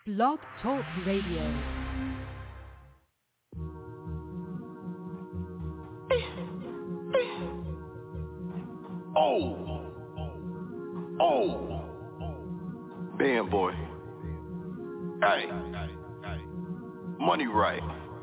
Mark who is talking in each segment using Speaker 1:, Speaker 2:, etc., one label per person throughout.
Speaker 1: Blog Talk Radio.
Speaker 2: Band boy. Hey. Money right.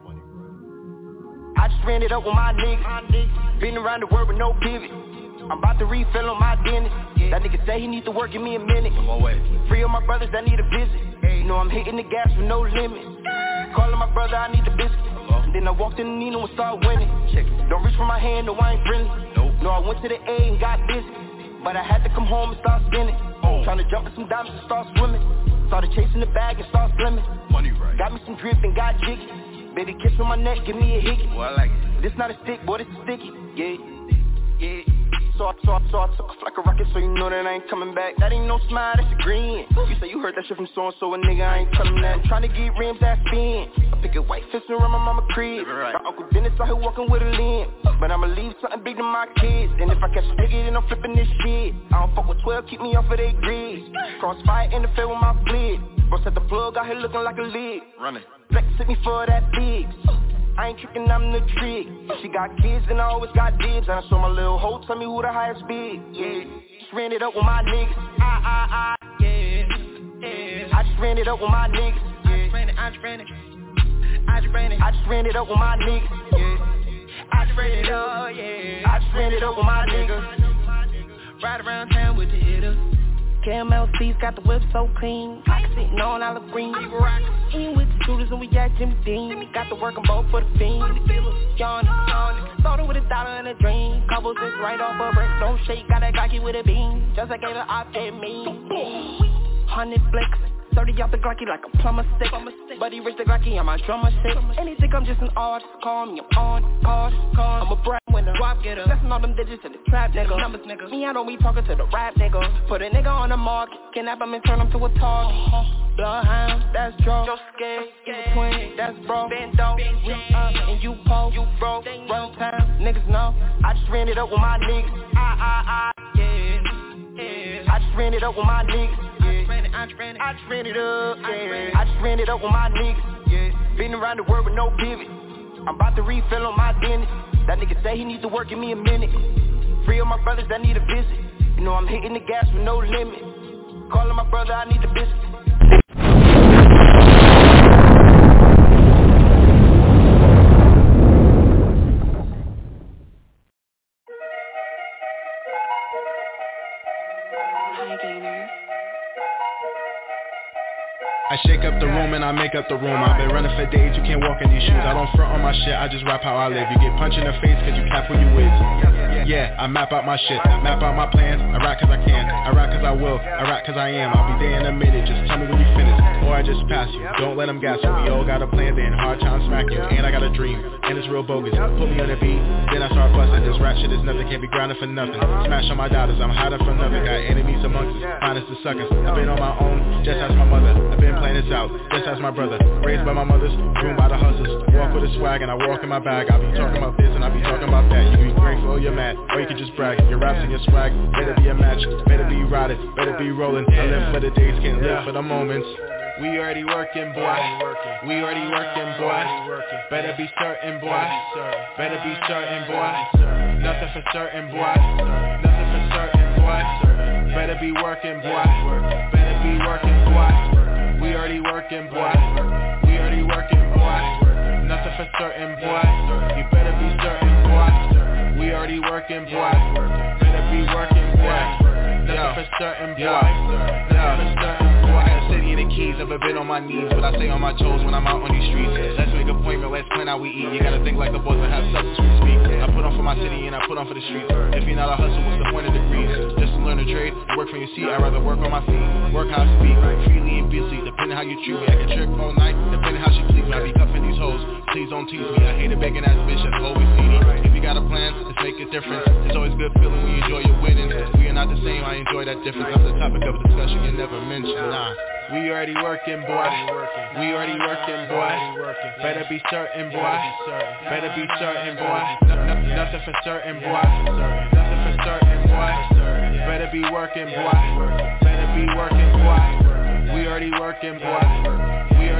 Speaker 3: I just ran it up with my niggas. Been around the world with no pivot. I'm about to refill on my dentist. That nigga say he need to work, give me a minute.
Speaker 2: I'm on way.
Speaker 3: Free of my brothers that need a visit. You know I'm hitting the gas with no limit. Calling my brother, I need the biscuit. And then I walked in the Nino and started winning. Don't reach for my hand, no I ain't friendly. No, I went to the A and got busy. But I had to come home and start spinning. Tryna jump in some diamonds and start swimming. Started chasing the bag and start slimming.
Speaker 2: Money right.
Speaker 3: Got me some drip and got jiggy. Baby kiss on my neck, give me a hickey.
Speaker 2: Boy, I like it.
Speaker 3: This not a stick, boy, this is sticky. Yeah. So I took off like a rocket, so you know that I ain't coming back. That ain't no smile, that's a grin. You say you heard that shit from so-and-so, a nigga, I ain't coming that. I'm tryna get rims that spin. I pick a white fist around my mama crib.
Speaker 2: Right.
Speaker 3: My Uncle Dennis out here walking with a limb. But I'ma leave something big to my kids. And if I catch a nigga, then I'm flipping this shit. I don't fuck with 12, keep me off of they grids. Crossfire interfere with my flit. Bro set the plug out here looking like a lid.
Speaker 2: Running.
Speaker 3: Flex hit me for that big. I ain't tricking, I'm the trick. She got kids and I always got dibs. And I saw my little hoe tell me who the highest bid. Yeah, just ran it up with my niggas. Yeah. I just ran it up with my niggas. I just ran it up with my niggas. Yeah. I just ran it up, yeah. I just ran it up with my niggas. Ride around town with the hitters. KMLC's got the whip so clean. I can sit on olive green. Eating with the shooters and we got Jimmy Dean. Got to work them both for the fiend. Yawning. Started with $1 and a dream. Couples is right off a break. Don't shake, got that Glocky with a beam. Just like an op at me. 100 flicks. 30 out the Glocky like a plumber stick. Buddy rich the Glocky on my drummer stick. Anything I'm just an artist, call me, I'm on call. I'm a breadwinner, drop getter. Blessing all them digits in the trap, nigga. Numbers, nigga. Me, I don't be talking to the rap, nigga. Put a nigga on the market, kidnap him and turn him to a target. Bloodhound, that's draw. Joe scared, twin, that's bro. Bando, we up and you po, you broke. Run time, niggas know. I just ran it up with my niggas. Yeah. I just ran it up with my niggas. I just ran it up, yeah. I just ran it up with my niggas, yeah. Been around the world with no pivot. I'm about to refill on my dentist. That nigga say he need to work, give me a minute. Free of my brothers that need a visit. You know I'm hitting the gas with no limit. Calling my brother, I need the biscuit.
Speaker 4: I shake up the room and I make up the room. I've been running for days, you can't walk in these shoes. I don't front on my shit, I just rap how I live. You get punched in the face cause you cap who you with. Yeah, I map out my shit, map out my plans. I rap cause I can, I rap cause I will, I rap cause I am. I'll be there in a minute, just tell me when you finish. Or I just pass you, don't let them gas you. We all got a plan, then hard time smack you. And I got a dream, and it's real bogus. Put me on the beat, then I start busting. This rap shit is nothing, can't be grounded for nothing. Smash on my daughters, I'm hiding from nothing. Got enemies amongst us, minus the suckers. I've been on my own, just as my mother. I've been playing this out, just as my brother. Raised by my mothers, groomed by the hustlers. Walk with a swag and I walk in my bag. I'll be talking about this and I'll be talking about that. You can be grateful or you're mad, or you can just brag. Your raps and your swag, better be a match, better be riding, better be rolling. I live for the days, can't live for the moments. We already working, boy. We already working, boy. Better be certain, boy. Better be certain, boy. Nothing for certain, boy. Nothing for certain, boy. Better be working, boy. Better be working, boy. We already working, boy. We already working, boy. Nothing for certain, boy. You better be certain, boy. We already working, boy. Better be working, boy. Nothing for certain, boy. Nothing for certain, boy. I got a city in the keys, never been on my knees, but I stay on my toes when I'm out on these streets. Let's make an appointment, let's plan how we eat. You gotta think like the boys that have substance we speak. I put on for my city and I put on for the streets. If you're not a hustle, what's the point of degrees? Just to learn a trade, work from your seat. I'd rather work on my feet, work how I speak, freely and busy, depending how you treat me. I can trick all night, depending how she please me. I be cuffing these hoes, please don't tease me. I hate a begging ass bitch that's always needy. If you got a plan, let's make a difference. It's always good feeling when you enjoy your winnings. We are not the same, I enjoy that difference. I'm the topic of discussion you never mentioned, nah. We already working, boy. We already working, boy. Better be certain, boy. Better be certain, boy. Nothing for certain, boy. Nothing for certain, boy. Better be working, boy. Better be working, boy. We already working, boy.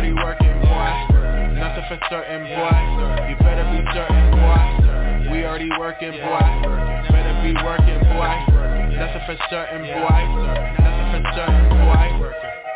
Speaker 4: already working, boy. Nothing for certain, boy. You better be certain, boy. We already working, boy. Better be working, boy. Nothing for certain, boy. Nothing for certain, boy.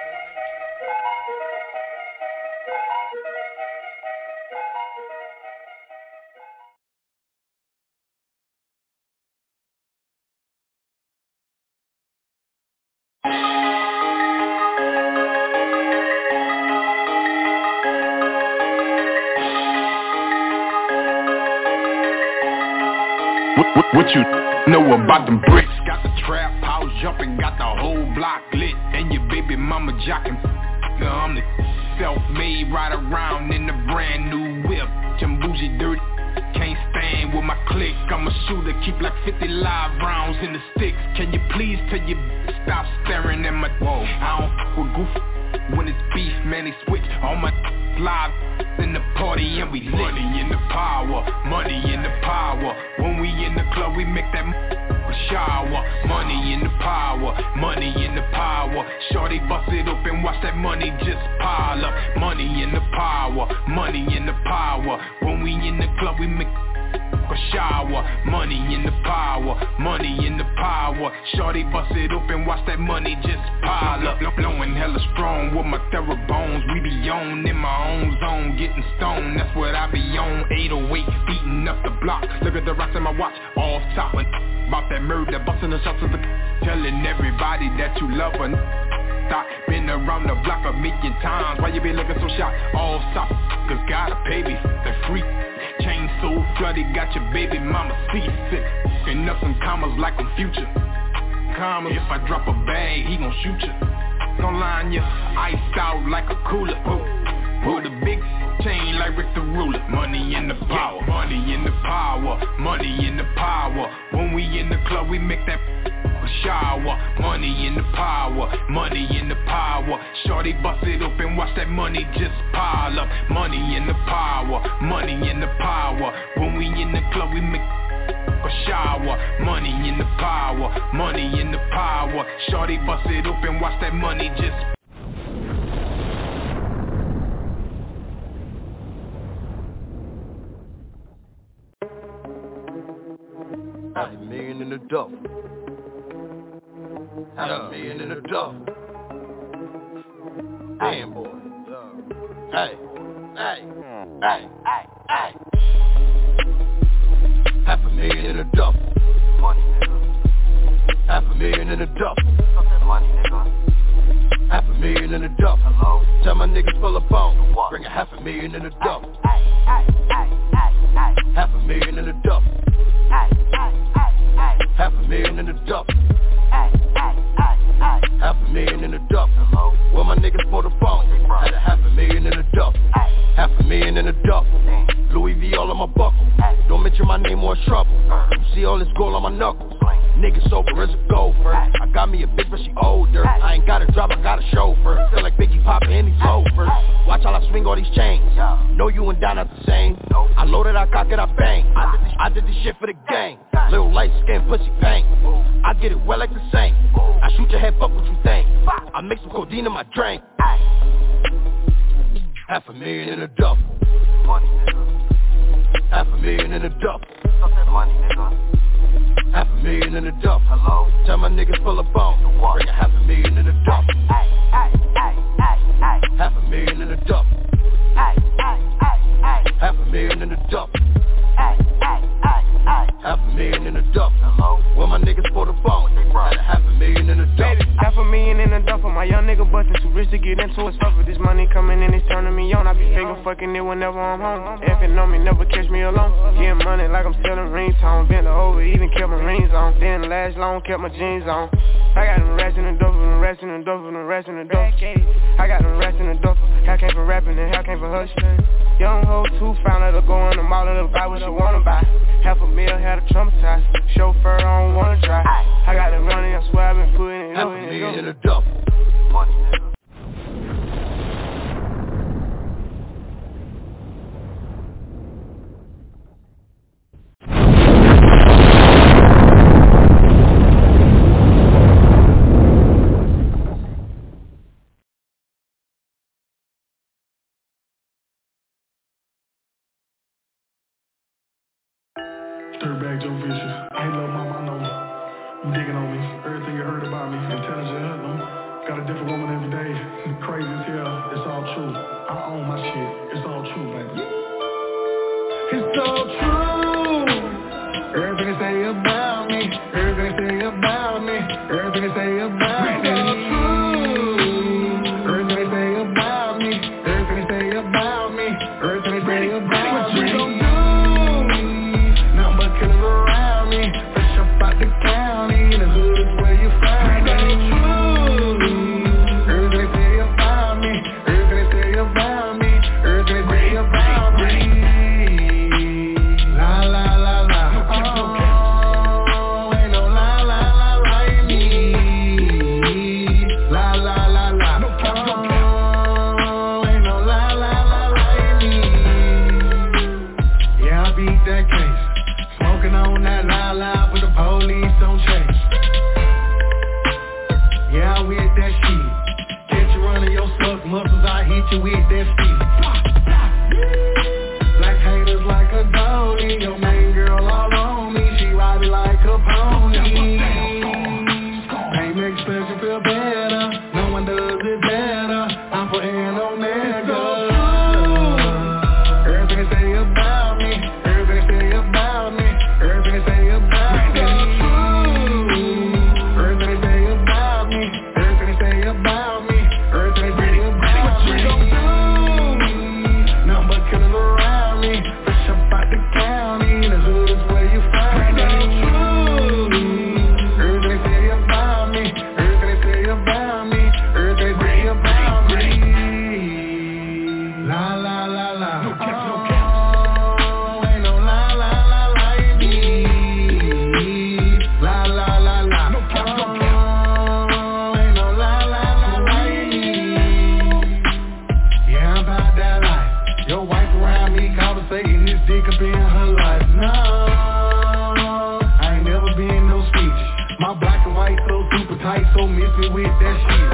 Speaker 2: What you know about them bricks? Got the trap house jumping, got the whole block lit, and your baby mama jocking. I'm the self-made, ride around in the brand new whip. Them bougie dirty, can't stand with my clique. I'm a shooter, keep like 50 live rounds in the sticks. Can you please tell your stop staring at my whoa? I don't f with goofy when it's beef, man, they switch. All my live in the party and we lit. Money in the power, money in the power. When we in the club, we make that shower. Money in the power, money in the power. Shorty bust it open, watch that money just pile up. Money in the power, money in the power. When we in the club, we make a shower. Money in the power, money in the power. Shorty bust it open, watch that money just pile up. Blowing hella strong with my bones. We be on in my own zone, getting stoned. That's what I be on. 808, beating up the block. Look at the rocks in my watch, all top. About that murder, busting the shots of the telling everybody that you love her. Thought been around the block a million times. Why you be looking so shy? All stop, cause gotta pay me the free. Chain so flooded, got your baby mama seasick. And up some commas like I'm Future. Commas, if I drop a bag, he gon' shoot ya. Gon' line ya, iced out like a cooler. Put a big chain like Rick the Ruler. Money in the power, money in the power, money in the power. When we in the club, we make that shower. Money in the power, money in the power. Shorty bust it open, watch that money just pile up. Money in the power, money in the power. When we in the club, we make a shower. Money in the power, money in the power. Shorty bust it open, watch that money just.
Speaker 5: $500,000 in the duffel. $500,000 in the duffel. Damn boy. Hey, hey, hey, hey. $500,000 in the duffel. $500,000 in the duffel. $500,000 in the duffel. Tell my niggas pull up on. Bring $500,000 in the duffel. $500,000 in the duffel. $500,000 in the duffel. $500,000 in the duffel. Where my niggas for the phone. Had $500,000 in the duffel. $500,000 in the duffel. Louis V all on my buckle. Don't mention my name or trouble. You see all this gold on my knuckles. Niggas sober as a gopher. I got me a bitch but she older. I ain't got a drop, I got a chauffeur. Feel like Biggie Papa and these loafers. Watch how I swing all these chains. Know you and Don not the same. I loaded, I cock it, I bang. I did this shit for the gang. Little light skin, pussy bang. I get it well like the same. I shoot your head, fuck what you think. I mix some codeine in my drink. $500,000 in a duffel. $500,000 in a duffel. $500,000 in a duffel. Tell my niggas pull up on. Bring $500,000 in a duffel. $500,000 in a duffel. $500,000 in a duffel. $500,000 in a duffel. Where my niggas for the phone. Had $500,000 in a duffel.
Speaker 3: $500,000 in a duffel. My young nigga bustin' too rich to get into it. Suffer this money coming in, it's turning me on. I be finger fucking it whenever I'm home. Effing on me, never catch me alone. Getting money like I'm selling ringtone. Bent over, even kept my rings on. Didn't last long, kept my jeans on. I got them rats in the duffel, them rats in the duffel, them rats in the duffel. I got them rats in the duffel. Hell came from rapping and hell came from hustling. Young hoe too, found her to go in the mall and buy what she wanna buy. $500,000 had a traumatized. Chauffeur, I don't wanna drive. I got it running, I swear I've been putting it up.
Speaker 5: $500,000 in a duffel.
Speaker 6: Dirtbag Joe Vicious. Hey, little mama, I know you digging on me. Everything you heard about me, intelligent, got a different woman every day. Crazy as hell, it's all true. I own my shit, it's all true, baby. It's all true. Everything they say about me, everything they say about me, everything they say about me. It's all true. Everything they say about me, everything they say about me, everything they say about me. What you gon' do? Nothing but killers around me. Fresh up out the county, in the hood is where you find me. It's all true. Everything they say about me, everything they say about me, everything they say about me. La la la la. Oh, ain't no la la la like me. La la la la. Oh, ain't no la la la like me. Yeah, I beat that case. Smoking on that la la, but the police don't chase. Yeah, I with that shit. Catch you running your suck muscles, I hit you with that speed. Black haters like a dolly, your main girl all on me, she ride me like a pony. Pain makes pleasure feel better, no one does it better, I'm putting on nigga. Everything they say about me, everything they say about me, everything they say about me. Everything they say about me, everything they say about me, everything they say about me. What you gon' do? Nothing but killers around me. Fresh up out the county, in the hood is where you find me. Everything they say about me, everything they say about me, everything they say about me. La la la la. Oh, ain't no la la la like me. La la la la. Oh, ain't no la la la like me. Yeah, I'm about that life. Your wife around me conversating, this dick up in her life. No, I ain't never been no speech. My black and white so super tight, so miss me with that shit.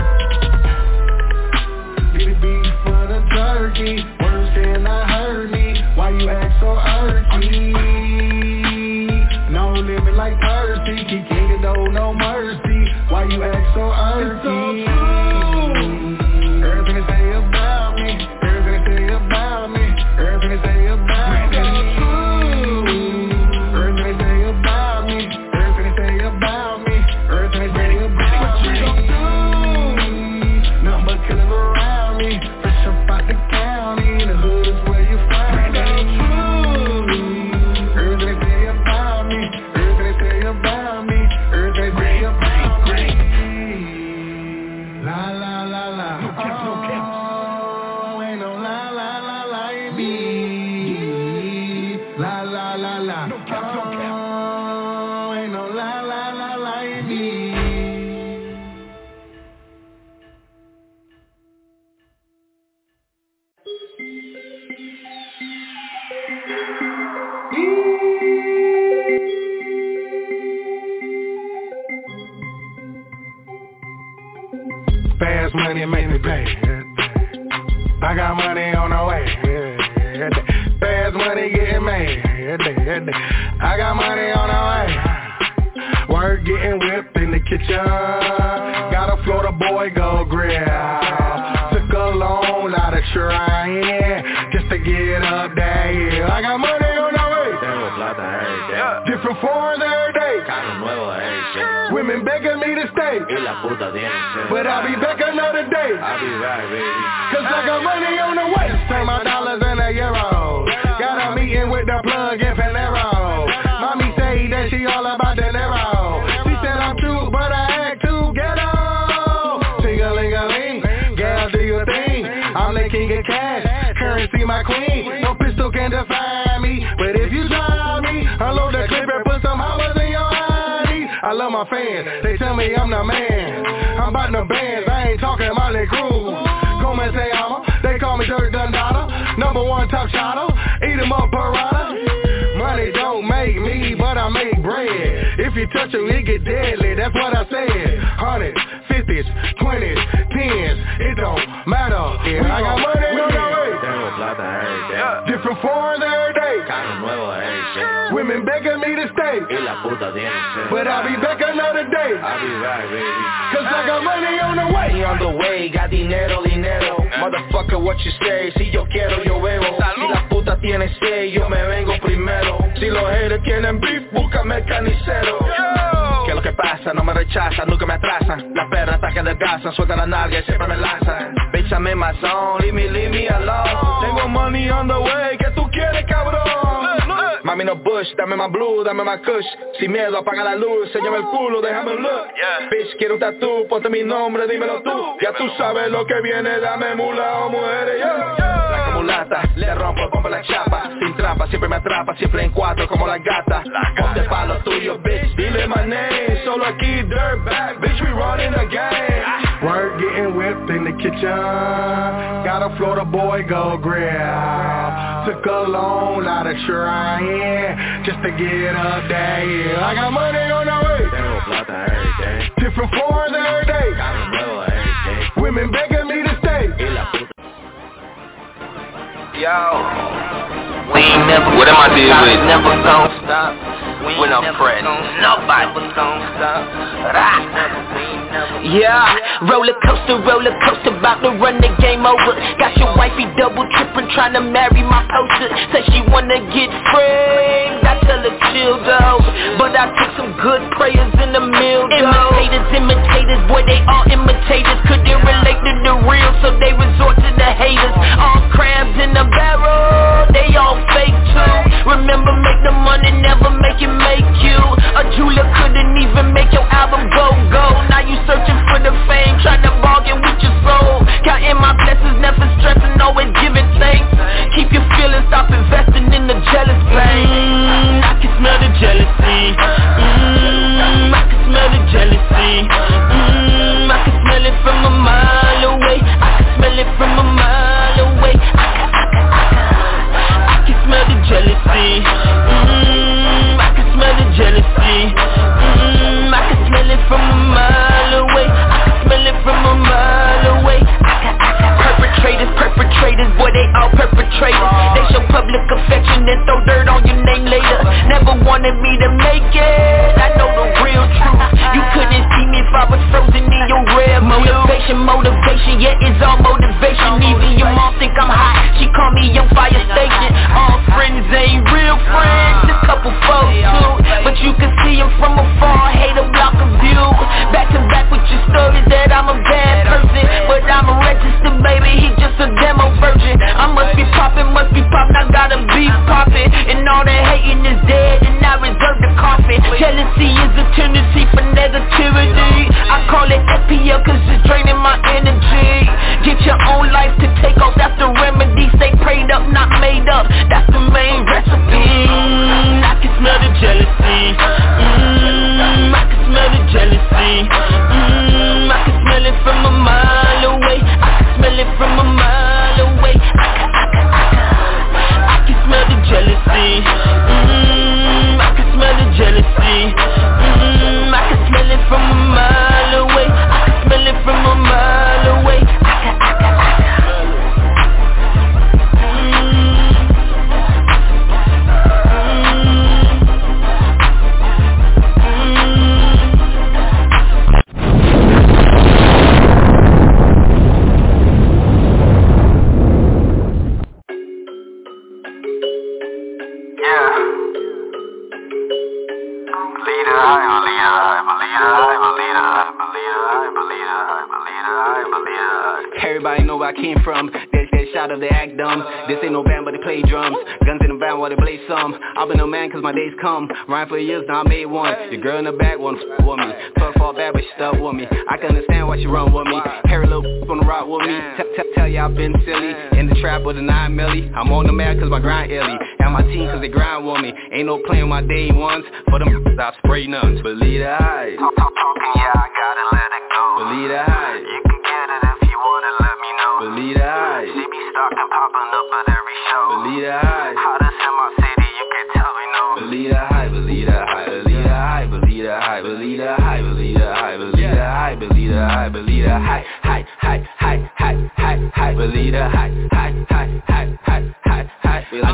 Speaker 6: Bitty beef for the turkey, words cannot hurt me. Why you act so earthy? No limit like Percy, keep king and no mercy. Why you act so earthy? Everything they say about me, everything they say about me, everything they say about me. Everything they say about me, everything they say about me, everything they say about me. What you gon' do? Nothing but killers around me. Fresh up out the county, in the hood is where you find me. Everything they say about me, everything they say about me, everything they say about me. La la la la. Oh, ain't no la la la like me. La la la la. Oh, ain't no la la la like me.
Speaker 7: Fast money make me pay. I got money on the way. Fast money getting made. I got money on the way. Work getting whipped in the kitchen. Got a Florida boy go grill. Took a loan out of trying just to get up there. Yeah. I got money on the way. Different forms every day. Women begging me to stay. But I'll be back another day. Cause I got money on the way. Turn my dollars into euros. Got a meeting with the plug in Panero. Mommy say that she all about the Nero. She said I'm cute, but I act too ghetto. Ting-a-ling-a-ling, gal do your thing. I'm the king of cash, currency my queen. No pistol can define me, but if you try me, unload the clip and put some hours in your eyes. I love my fans, they tell me I'm the man. I'm about the bands, I ain't talking Molly Cruz. Come and say I'm they call me Dirk Dundada. #1 top shotter, eat 'em up Parada. Money don't make me, but I make bread. If you touch it, it get deadly, that's what I said. 100s, 50s, 20s, 10s, it don't matter. Yeah, I got money on the way. Different forms every day. Women begging me to stay, but I'll be back another day.
Speaker 8: I'll be back, baby.
Speaker 7: Cause I got money on the way.
Speaker 3: Money on the way, got dinero. Motherfucker, what you say? Si yo quiero, yo bebo. Si la puta tiene sed, yo me vengo primero. Si los haters tienen beef, búscame el carnicero. ¿Qué es lo que pasa? No me rechazan, nunca me atrasan. Las perras hasta que adelgazan, sueltan la nalga y siempre me lanzan. Bitch, I'm in my zone, leave me alone. Tengo money on the way, ¿qué tú quieres, cabrón? Mami no bush, dame más blue, dame más kush. Sin miedo, apaga la luz, enséñame el culo, déjame un look. Bitch, quiero un tatú, ponte mi nombre, dímelo tú. Ya tú sabes lo que viene, dame mula o mujeres, La acumulata, le rompo, pongo la chapa. Sin trampa, siempre me atrapa, siempre en cuatro como la gata. Ponte pa' lo tuyo, bitch, dile my name. Solo aquí, dirtbag, bitch, we running the game.
Speaker 7: Word getting whipped in the kitchen. Got a Florida boy go grill. Took a long lot of trying just to get up there, yeah. I got money on the way. Different floors every day. Women begging me to stay.
Speaker 3: Yo, we ain't never. What am I dealing with? Never gon' stop. When I'm pressed, nobody gon' stop. Yeah, roller coaster, about to run the game over. Got your wifey double trippin', tryna marry my poster. Say she wanna get framed, I tell her chill though. But I took some good prayers in the mill though. Imitators, boy they all imitators. Couldn't relate to the real, so they resort to the haters. All crabs in the barrel, they all fake too. Remember, make the money, never make it make you. A jeweler couldn't even make your album go. Now you searching for the fame, trying to bargain with your soul. Counting my blessings, never stressing, always giving thanks. Keep your feelings, stop investing in the jealous pain. I can smell the jealousy. I can smell the jealousy. I can smell it from a mile away. I can smell it from a mile away. I can smell the jealousy. I can smell the jealousy. I can smell it from a mile away. I can smell it from a mile away. Perpetrators, boy they all perpetrators. They show public affection and throw dirt on your name later. Never wanted me to make it, I know the real truth. You couldn't see me if I was frozen in your red motivation, yeah it's all motivation. Even your mom think I'm hot, she call me young fire station. All friends ain't real friends, a couple folks too. But you can see them from afar, hate a block of view. Back to back with your stories that I'm a bad person, but I'm a registered baby, he just a demo virgin. I must be poppin', I gotta be poppin'. And all that hating is dead, and I reserve the coffin. Jealousy is a tendency for negativity. I call it FPL cause it's draining my energy. Get your own life to take off, that's the remedy. Stay prayed up, not made up, that's the main recipe. I can smell the jealousy. I can smell the jealousy. I can smell it from a mile away. I can smell it from a mile away. I can smell the jealousy. I can smell the jealousy. I can smell it from a mile away. I can smell it from a mile away.
Speaker 9: Everybody know where I came from. That shot of the act dumb. This ain't no band but they play drums. Guns in the band while they play some. I've been a man cause my days come. Rhyme for years now I made one. Your girl in the back wanna f*** with me. Fuck fall bad but she stuck with me. I can understand why she run with me. Hair a little on the rock with me. Tell ya I've been silly. In the trap with a 9 milli. I'm on the mad cause my grind illy. And my team cause they grind with me. Ain't no playing my day ones. For them I spray nuns. Believe the hype.
Speaker 3: Talking, yeah, I gotta let it go.
Speaker 9: Believe the hype.
Speaker 3: You can get it if you wanna let me know.
Speaker 9: Believe the hype.
Speaker 3: See me stalking, popping up at every show.
Speaker 9: Believe the hype.
Speaker 3: Hottest in my city, you can tell me no.
Speaker 9: Believe the hype, believe the hype, believe the hype, believe the hype, believe the hype, believe the hype, believe the hype, believe the hype, believe the hype, hype, believe the hype, hype. I know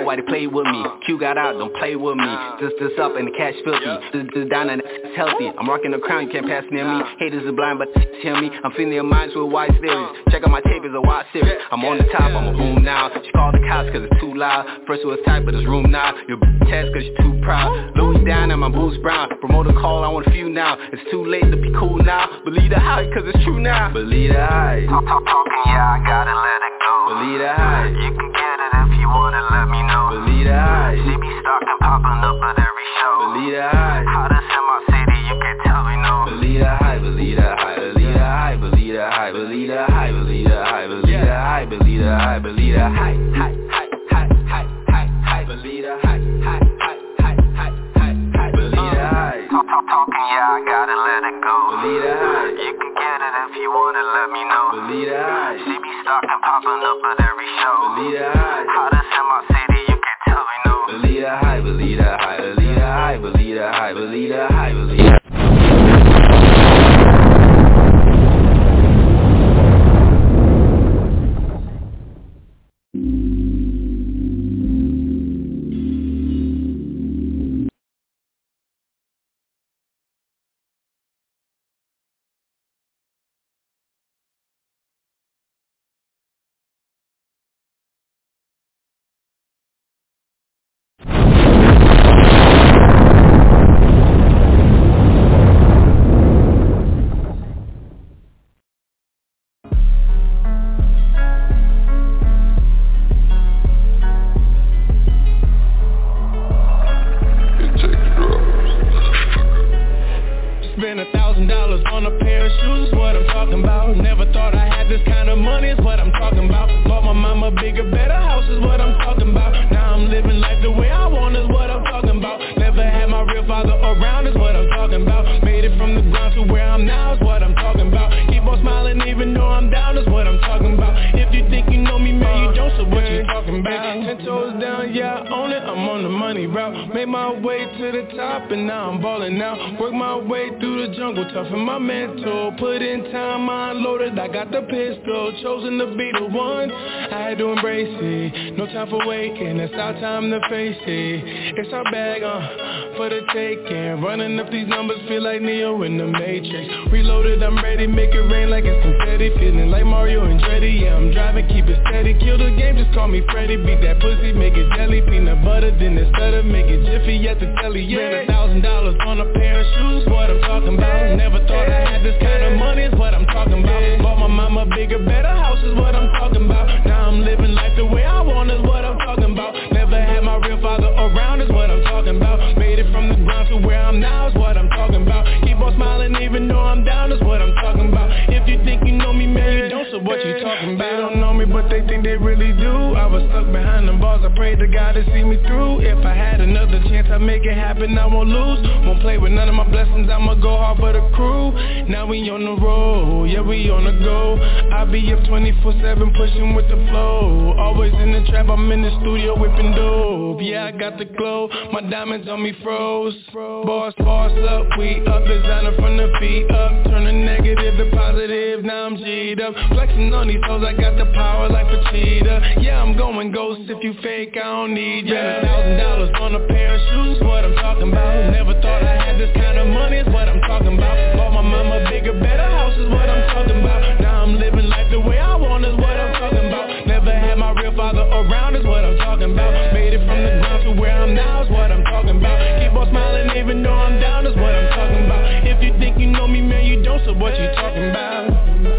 Speaker 9: why they play with me. Q got out, don't play with me. Just up and the cash filthy. Just down and it's healthy. I'm rocking the crown, you can't pass near me. Haters are blind, but hear me. I'm feeding their minds with wise theories. Check out my tape, it's a wide series. I'm on the top, I'm a boom now. She called the cops cause it's too loud. First it was tight, but it's room now. Your test cause you're too proud. Louis down and my boots brown. Promoter call, I want a few now. It's too late to be cool now. Believe the hype cause it's true now. Believe the hype.
Speaker 8: Talking, yeah, I gotta let it go.
Speaker 9: Believe the hype.
Speaker 8: You can get it if you want it, let me know.
Speaker 9: Believe the hype.
Speaker 8: She be stocking, popping up at every show.
Speaker 9: Believe the hype.
Speaker 8: Hottest in my city, you can tell me no.
Speaker 9: Believe the hype, believe the hype, believe the hype, believe the hype, believe the hype, believe the hype, believe the hype, believe the hype, believe the hype, hype, hype, hype, hype, hype, hype, believe the hype, hype, hype, hype, hype, hype, hype, believe the hype.
Speaker 8: Talking, yeah, I gotta let it go.
Speaker 9: Believe the hype.
Speaker 8: You can get it if you want it, let me know.
Speaker 9: Believe the hype.
Speaker 8: She be stocking, popping up at every show.
Speaker 9: Believe the hype.
Speaker 8: Hottest in my city, you can tell me no.
Speaker 9: Believe the hype, believe the hype, believe the hype, believe the hype, believe the hype, believe the hype.
Speaker 10: Toughen my mental, put in time, I unloaded, I got the pistol, chosen to be the one, I had to embrace it, no time for waking, it's our time to face it, it's our bag, for the taking, running up these numbers, feel like Neo in the Matrix, reloaded, I'm ready, make it rain like it's confetti, feeling like Mario and Dreddy, yeah, I'm driving, keep it steady, kill the game, just call me Freddy, beat that pussy, make it jelly, peanut butter, then it's better, make it jiffy at the telly, yeah, $1,000 on a pair of shoes, what I'm talking about, never thought I had this kind of money is what I'm talking about. Bought my mama bigger, better house is what I'm talking about. Now I'm living life the way I want is what I'm talking about. Never had my real father around is what I'm talking about. Made it from the ground to where I'm now is what I'm talking about. Keep on smiling even though I'm down is what I'm talking about. If you think you know me, man, you don't, so what you talking about? They don't know me, but they think they really do. I was stuck behind them bars, I prayed to God to see me through. If I had another chance, I'd make it happen, I won't lose. Won't play with none of my blessings, I'ma go hard for the crew. Now we on the road, yeah we on the go. I be up 24/7 pushing with the flow. Always in the trap, I'm in the studio whipping dope. Yeah, I got the glow, my diamonds on me froze. Boss up, we up, designer from the feet up. Turn the negative to positive, now I'm G'd up. Flexing on these hoes, I got the power like Vegeta. Yeah, I'm going ghost, if you fake, I don't need ya. $1,000 on a pair of shoes, what I'm talking about. Never thought I had this kind of money, is what I'm talking about. Bought my mama bigger, better house is what I'm talking about. Now I'm living life the way I want is what I'm talking about. Never had my real father around is what I'm talking about. Made it from the ground to where I'm now is what I'm talking about. Keep on smiling even though I'm down is what I'm talking about. If you think you know me, man, you don't, so what you talking about?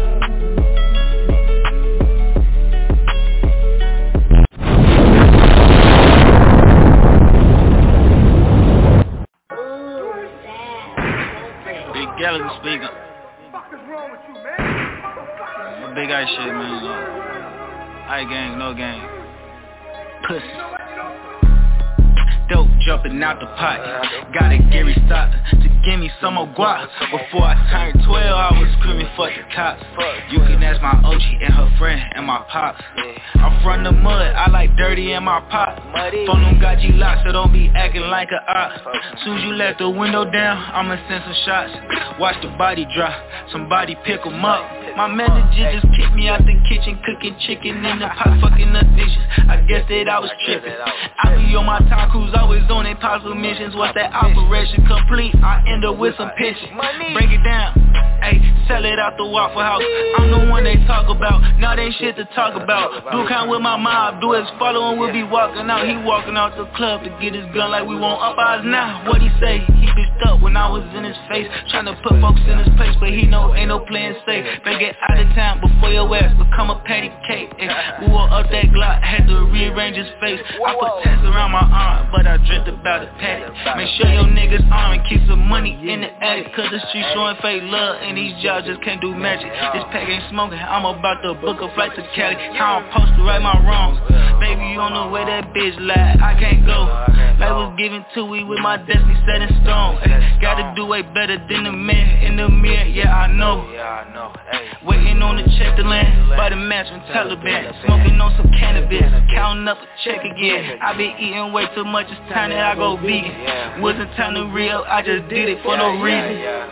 Speaker 11: Gallagher speaking. What is wrong with you, man? Big ice shit, man. Ice gang, no gang. Pussy. Dope jumping out the pot. Got a Gary Stockton to give me some more guap. Before I turned 12, I was screaming fuck the cops. You can ask my OG and her friend and my pops. I'm from the mud, I like dirty in my pot. Phone them got G-locks, so don't be acting like a op. Soon as you let the window down, I'ma send some shots. Watch the body drop, somebody pick 'em up. My manager just kicked me out the kitchen, cooking chicken in the pot, fucking the dishes. I guess that I was tripping. I be on my time cruise, always on impossible missions. Once that operation complete, I end up with some pitching. Break it down, ayy, sell it out the Waffle House. I'm the one they talk about, now they ain't shit to talk about. Do count with my mob, do his follow and we'll be walking out. He walking out the club to get his gun like we want up ours now. What he say? He bitched up when I was in his face, tryna put folks in his place, but he know ain't no playing safe. Better get out of town before your ass become a patty cake. We wore up that Glock, had to rearrange his face. I put tats around my arm, but I dreamt about a patty. Make sure your niggas arm and keep some money in the attic, cause the streets showing fake love and these jobs just can't do magic. This pack ain't smoking, I'm about to book a flight to Cali. I don't post to right my wrongs. Baby, you don't know where that bitch lied, I can't go. Life was given to me with my destiny set in stone. Gotta do way better than the man in the mirror, yeah I know. Waiting on the check to land by the match from Taliban. Smoking on some cannabis, counting up a check again. I been eating way too much, it's time that I go vegan. Wasn't time to re-up, I just did it for no reason.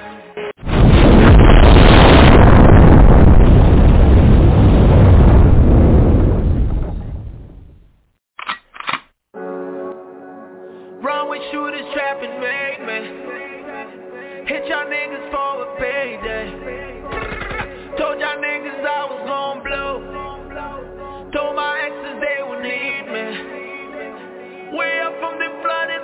Speaker 3: Run with shooters, trapping, make me hit y'all niggas for a payday. Told y'all niggas I was gon' blow. Told my exes they would need me. Way up from the flooded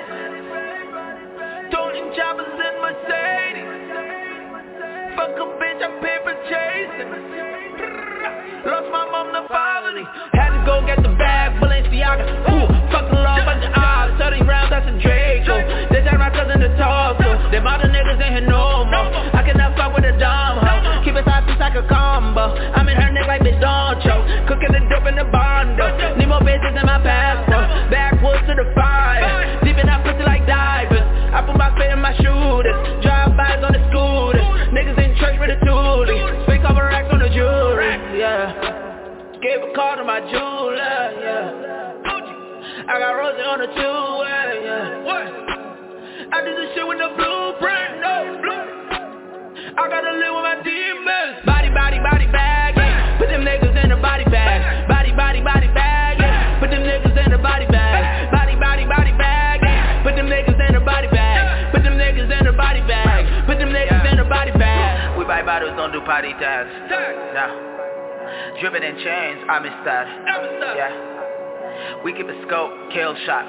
Speaker 3: base. Toting choppers in Mercedes. Fuck a bitch, I'm paper chasing. Lost my mom to poverty. Had to go get the bag, Balenciaga. Ooh, fuck the law, bunch of odds. 30 rounds, that's a Draco. They tell my cousin to talk to. Them other niggas ain't here no more. I cannot fuck with a dumb hoe. Keep it side piece like a combo. I'm in her neck like bitch don't choke. Cooking the dope in the bondo. Need more bitches in my passport. Backwoods to the fire. Deep in that pussy like divers. I put my spit in my shooters. Drive-bys on the scooters. Niggas in church with a toolie. Spin cover racks on the jewelry. Yeah. Gave a call to my jeweler. Yeah. I got Rosie on the two-way. Yeah. What? I did this shit with the blueprint. No. I gotta live with my demons. Body bag, yeah. Put them niggas in the body bag. Body bag, yeah. Put them niggas in the body bag. Body bag, yeah. Put them niggas in the body bag. Put them niggas in the body bag. Put them niggas in the body bag. We buy bottles, don't do party tags. Nah. Dripping in chains, I'm in style. Yeah. We keep a scope, kill shot.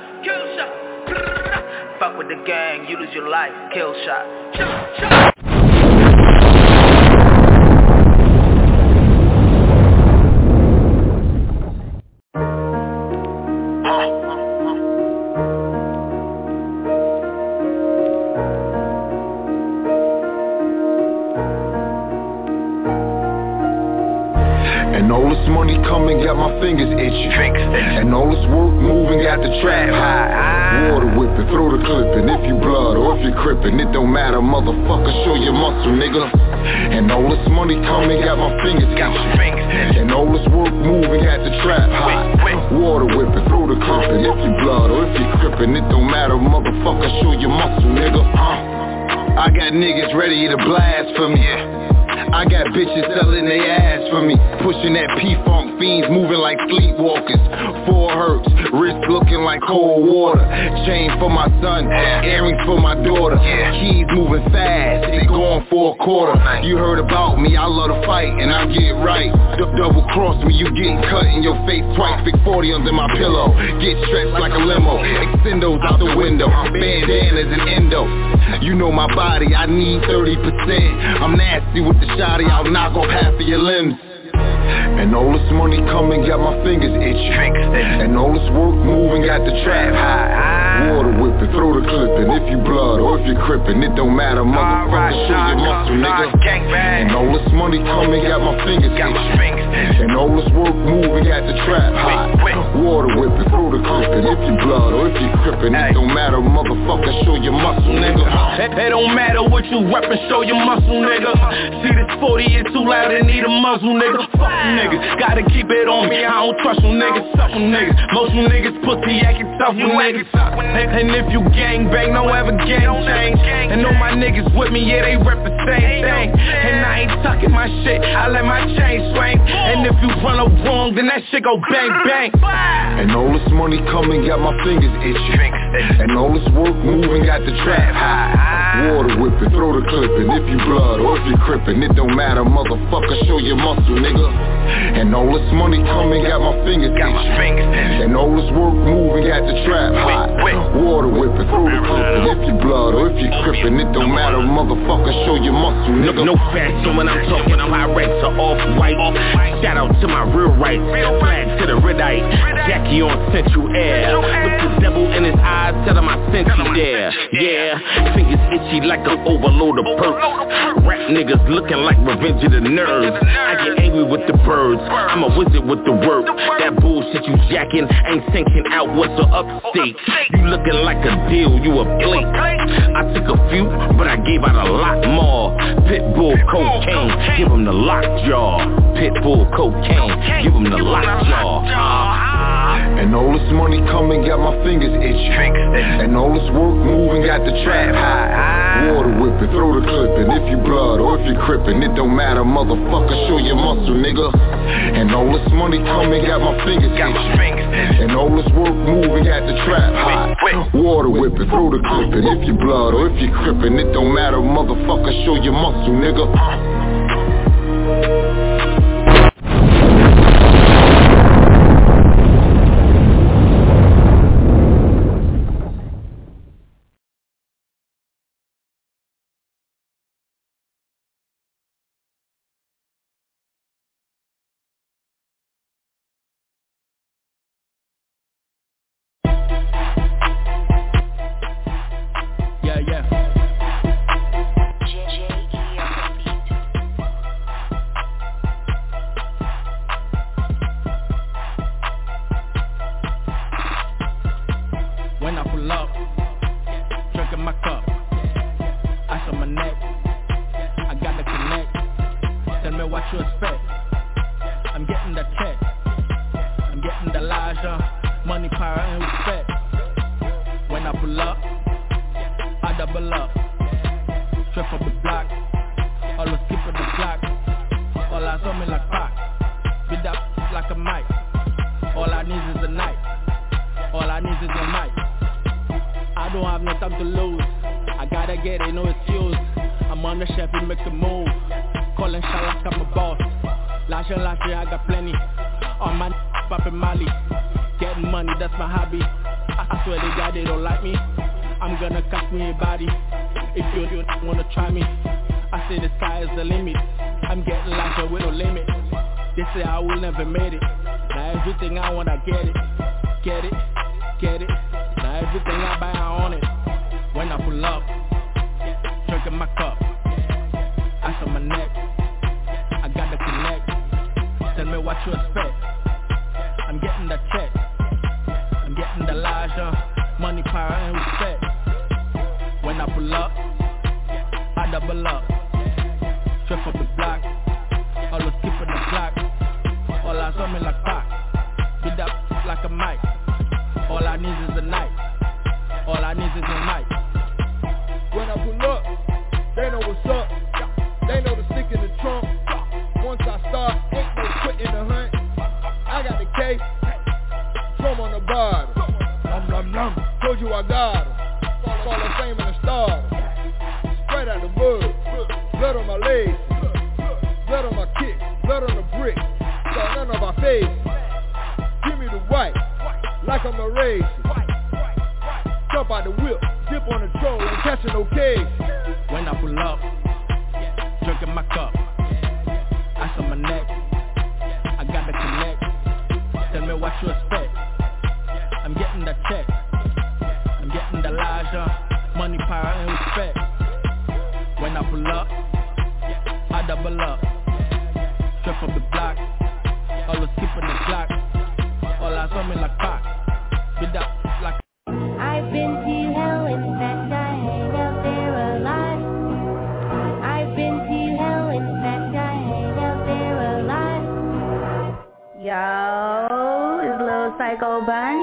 Speaker 3: Fuck with the gang, you lose your life, kill shot.
Speaker 2: And all this money coming got my fingers itching. And all this work moving got the trap high. Water whipping, throw the clipping. If you blood or if you crippin', it don't matter, motherfucker, show your muscle, nigga. And all this money coming got my fingers itching. And all this work moving got the trap high. Water whipping, throw the clipping. If you blood or if you crippin', it don't matter, motherfucker, show your muscle, nigga. I got niggas ready to blast for me. I got bitches selling they ass for me. Pushing that P-Funk, fiends moving like sleepwalkers. 4 hurts, wrist looking like cold water. Chain for my son, earrings for my daughter. Keys moving fast, they going for a quarter. You heard about me, I love to fight and I get right. Double cross me, you getting cut in your face twice. Big 40 under my pillow, get stretched like a limo. Extendos out the window, bandanas and endo. You know my body, I need 30%. I'm nasty with the shotty, I'll knock off half of your limbs. And all this money coming got my fingers itching. And all this work moving got the trap high. Water whipping, throw the clipping. If you blood or if you crippin', it don't matter, motherfucker, show your muscle, nigga. And all this money coming got my fingers itching. And all this work moving got the trap high.
Speaker 12: Water whipping through the clipping. If you blood or if you crippin', it don't matter, motherfucker, show your muscle, nigga.
Speaker 13: It don't matter what you reppin', show your muscle, nigga. See this 40 is too loud and need a muzzle, nigga. Fuck niggas, gotta keep it on me. I don't trust them niggas, suck them niggas. Most them niggas pussy acting tough with niggas. And if you gang bang, don't ever gang change. And all my niggas with me, yeah, they rep the same thing. And I ain't tucking my shit, I let my chain swing. And if you run up wrong, then that shit go bang bang.
Speaker 12: And all this money coming got my fingers itching. And all this work moving got the trap high. Water whipping, throw the clipping. If you blood or if you crippin', it don't matter, motherfucker, show your muscle, nigga. And all this money coming got my fingers itching. And all this work moving got the trap high. Water whipping, throw the clipping. If you blood or if you crippin', it don't matter, motherfucker, show your muscle, nigga.
Speaker 13: No fast, so when I'm talking, I'm high rates are off-white. Shout out to my real rights, flag to the redite. Jackie on Central Air, with the devil in his eyes, tell him I sent you there. Yeah, fingers itchy like an overload of perks. Rap niggas looking like Revenge of the Nerds. I get angry with the birds, I'm a wizard with the work. That bullshit you jacking ain't sinking out, what's the upstate? You looking like a deal, you a blink. I took a few, but I gave out a lot more. Pitbull cocaine, give him the lockjaw. Pitbull cocaine, give him the lockjaw.
Speaker 12: And all this money coming got my fingers itching. And all this work moving got the trap high. Water whipping, throw the clipping. If you blood or if you crippin', it don't matter, motherfucker, show your muscle, nigga. And all this money coming got my fingers itching. And all this work moving got the trap high. Water whipping, throw the clipping. If you blood or if you crippin', it don't matter, motherfucker, show your muscle, nigga.
Speaker 10: Got something like pop. Bit up like.
Speaker 14: I've been to hell, in fact I hang out there a lot. I've been to hell, in fact I hang out there a lot. Yo, it's Lil Psycho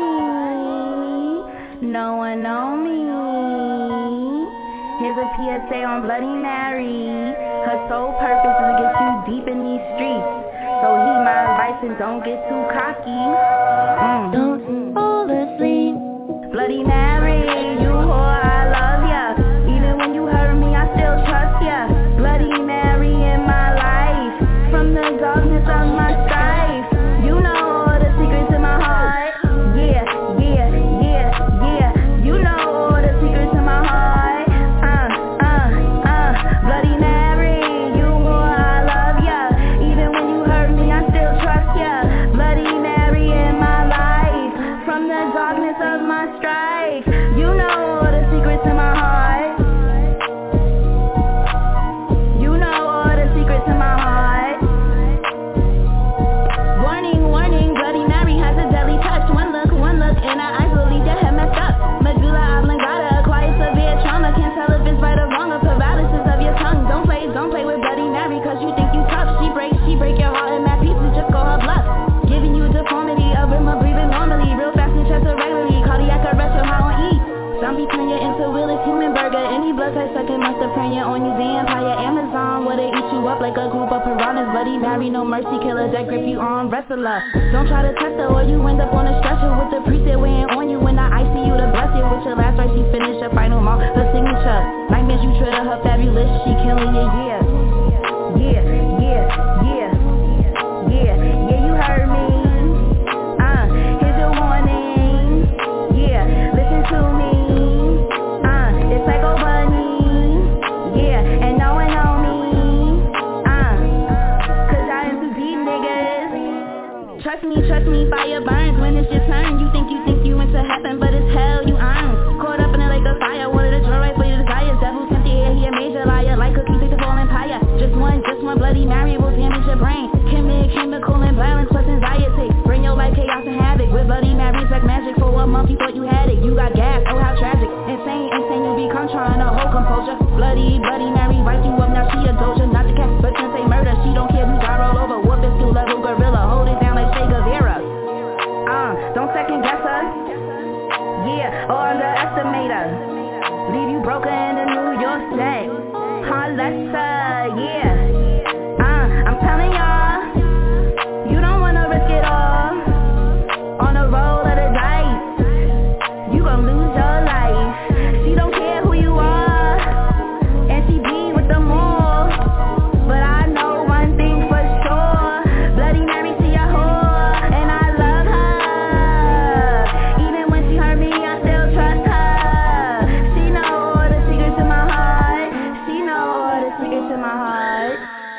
Speaker 14: Bunny. No one know me. Here's a PSA on Bloody Mary. Her sole purpose is to get you deep in these streets. So heed my advice and don't get too cocky. Don't fall asleep. Bloody Mary, you whore, I love ya. Even when you hurt me, I still trust ya. Bloody Mary in my life. From the darkness of my strife. You know all the secrets in my heart. Yeah, yeah, yeah, yeah. You know all the secrets in my heart. Bloody Mary, you whore, I love ya. Even when you hurt me, I still trust ya. Bloody Mary in my life. From the darkness of my strife. You know all the secrets in my heart. You know all the secrets in my heart. Warning, warning, Bloody Mary has a deadly touch. One look, and our eyes will leave your head messed up. Medulla oblongata, acquired severe trauma. Can't tell if it's right or wrong, or paralysis of your tongue. Don't play with Bloody Mary, cause you think you tough. She break your heart in mad pieces, just call her bluff. Giving you deformity, a rhythm of breathing normally. Real fast and chest irregularly, cardiac arrest, your heart on E. Zombie turn you into Willis human burger. Any blood type sucking must have praying on you. The Empire Amazon, where they eat you up like a group of piranhas. Bloody Mary, no mercy, killer that grip you on, wrestler. Don't try to test her or you end up on a stretcher with the priest that weighing on you in the ICU to bless you. With your last right, she finish her final mark, her signature. Nightmares, you treat her fabulous, she killing you, yeah. Yeah, yeah, yeah, yeah, yeah, you heard me. Here's your warning. Yeah, listen to me. It's Psycho Bunny. Yeah, and no one know me. Cause I am too deep, niggas. Trust me, fire burns when it's your turn. You think you into heaven, but it's hell you earn. Caught up in it like a fire, wanted to draw right for your desires. Devil sent the air, he a major liar. Like cookies, take the fall empire. Just one Bloody Mary will damage your brain. Chemical imbalance plus anxiety. Bring your life chaos and havoc. With Bloody Mary's like magic. For a month you thought you had it. You got gas, oh how tragic. Insane, you become trying to hold composure. Bloody Mary wiped you up, now she a doja. Not the cat, but since they murder, she don't care who got all over. Whoop it, skill level gorilla. Hold it down like Che Guevara. Don't second guess her. Yeah, or underestimate her. Leave you broken in the New York set. Harlessa, yeah. I'm telling y'all, you don't wanna risk it all. On a roll of the dice, you gon' lose your life. She don't care who you are, and she be with them all. But I know one thing for sure, Bloody Mary, she a whore, and I love her. Even when she hurt me, I still trust her. She know all the secrets in my heart. She know all the secrets in my heart.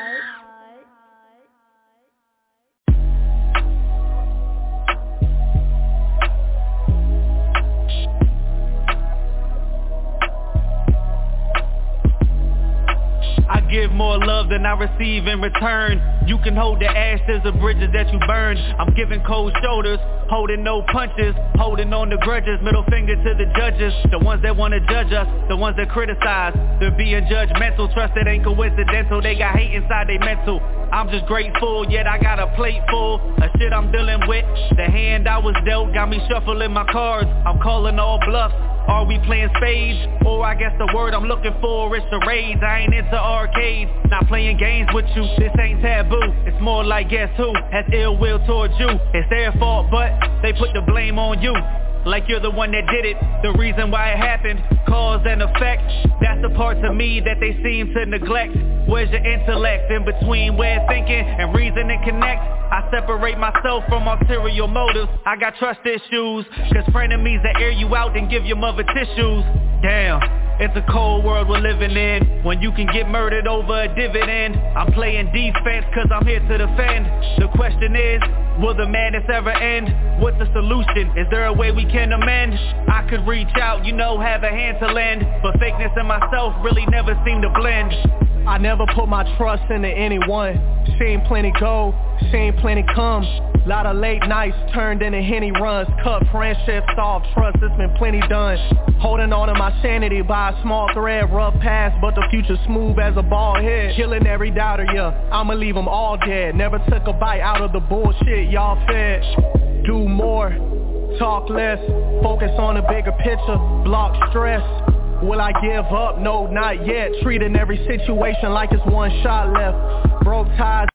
Speaker 11: I give more love than I receive in return. You can hold the ashes of bridges that you burned. I'm giving cold shoulders, holding no punches, holding on to grudges, middle finger to the judges, the ones that wanna judge us, the ones that criticize. They're being judgmental, trust it ain't coincidental, they got hate inside they mental. I'm just grateful, yet I got a plate full of shit I'm dealing with. The hand I was dealt got me shuffling my cards. I'm calling all bluffs. Are we playing spades? Or I guess the word I'm looking for is charades. I ain't into arcades, not playing games with you. This ain't taboo, it's more like guess who has ill will towards you. It's their fault, but they put the blame on you. Like you're the one that did it, the reason why it happened, cause and effect. That's the parts of me that they seem to neglect. Where's your intellect? In between where thinking and reasoning connect, I separate myself from ulterior motives. I got trust issues, cause frenemies that air you out and give your mother tissues. Damn, it's a cold world we're living in, when you can get murdered over a dividend. I'm playing defense cause I'm here to defend. The question is, will the madness ever end? What's the solution? Is there a way we can amend? I could reach out, have a hand to lend, but fakeness and myself really never seem to blend.
Speaker 15: I never put my trust into anyone. Seen plenty go, seen plenty come. Lot of late nights turned into Henny runs. Cut friendships off, trust, it's been plenty done. Holding on to my sanity by a small thread. Rough past, but the future smooth as a bald head. Killing every doubter, yeah, I'ma leave them all dead. Never took a bite out of the bullshit y'all fed. Do more, talk less, focus on the bigger picture, block stress. Will I give up? No, not yet. Treating every situation like it's one shot left. Broke ties.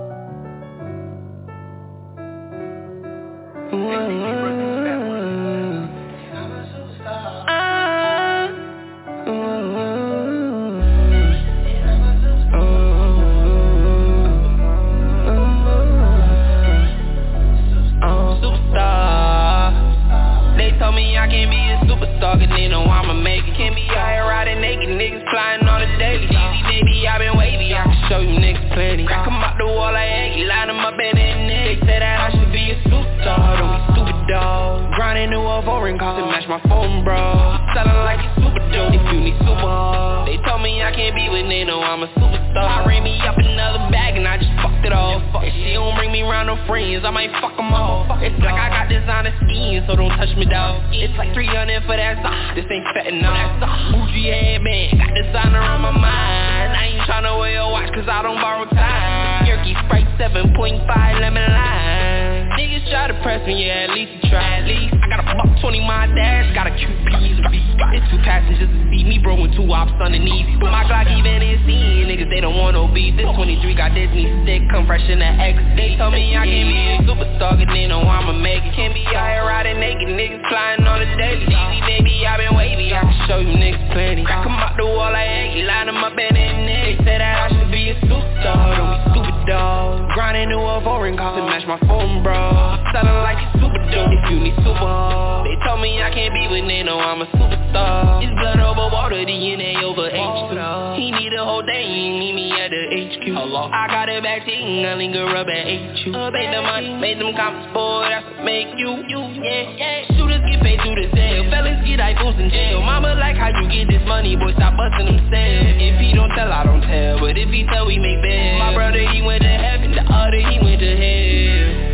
Speaker 3: Cause they know I'ma make it. Can't be out here riding naked, niggas flying on the daily. Easy baby, I been wavy, I can show you niggas plenty. I come out the wall like Aggie, line them up in the neck. They said that I should be a superstar, don't be stupid dog. Grinding new a foreign call to match my phone, bro. Selling like it's super dope, if you need super hard. They told me I can't be with, they know I'm a superstar. I ran me up another bag and I just fucked it off. If she don't bring me around no friends, I might fuck them all. It's like I got designer skin, so don't touch me, dog. It's like 300 for that sock, this ain't fat enough. Bougie head man, got designer on my mind. I ain't tryna wear a watch cause I don't borrow time. Yerky Sprite 7.5 lemon lime. Niggas try to press me, yeah, at least you try. At least I got a buck 20 my dash, got a QP. It's 2 passengers to see me, bro, with 2 ops underneath. But my Glock even in scene, niggas they don't want no beat. This 23 got Disney stick, come fresh in the X. They told me I can't be a superstar, cause they know I'ma make it. Can't be out here riding naked, niggas flying on the daily. Easy baby, I been wavy, I can show you niggas plenty. I come out the wall like Aggie, line them up in the neck. They said that I should be a superstar, don't be stupid dog. Grinding new a foreign call to match my phone, bro. Selling like it's super dope, if you need super hard. They told me I can't be with, they know I'm a superstar. It's blood over water, DNA over H2. He need a whole day, meet me at the HQ. I got a back team, I linger up at HQ. Made the money, made them comments, boy, that's what make you, yeah. Shooters get paid through the sale, fellas get iPhones in jail. Mama like how you get this money, boy, stop busting them sales. If he don't tell, I don't tell, but if he tell, we make bail. My brother, he went to heaven, the other, he went to hell.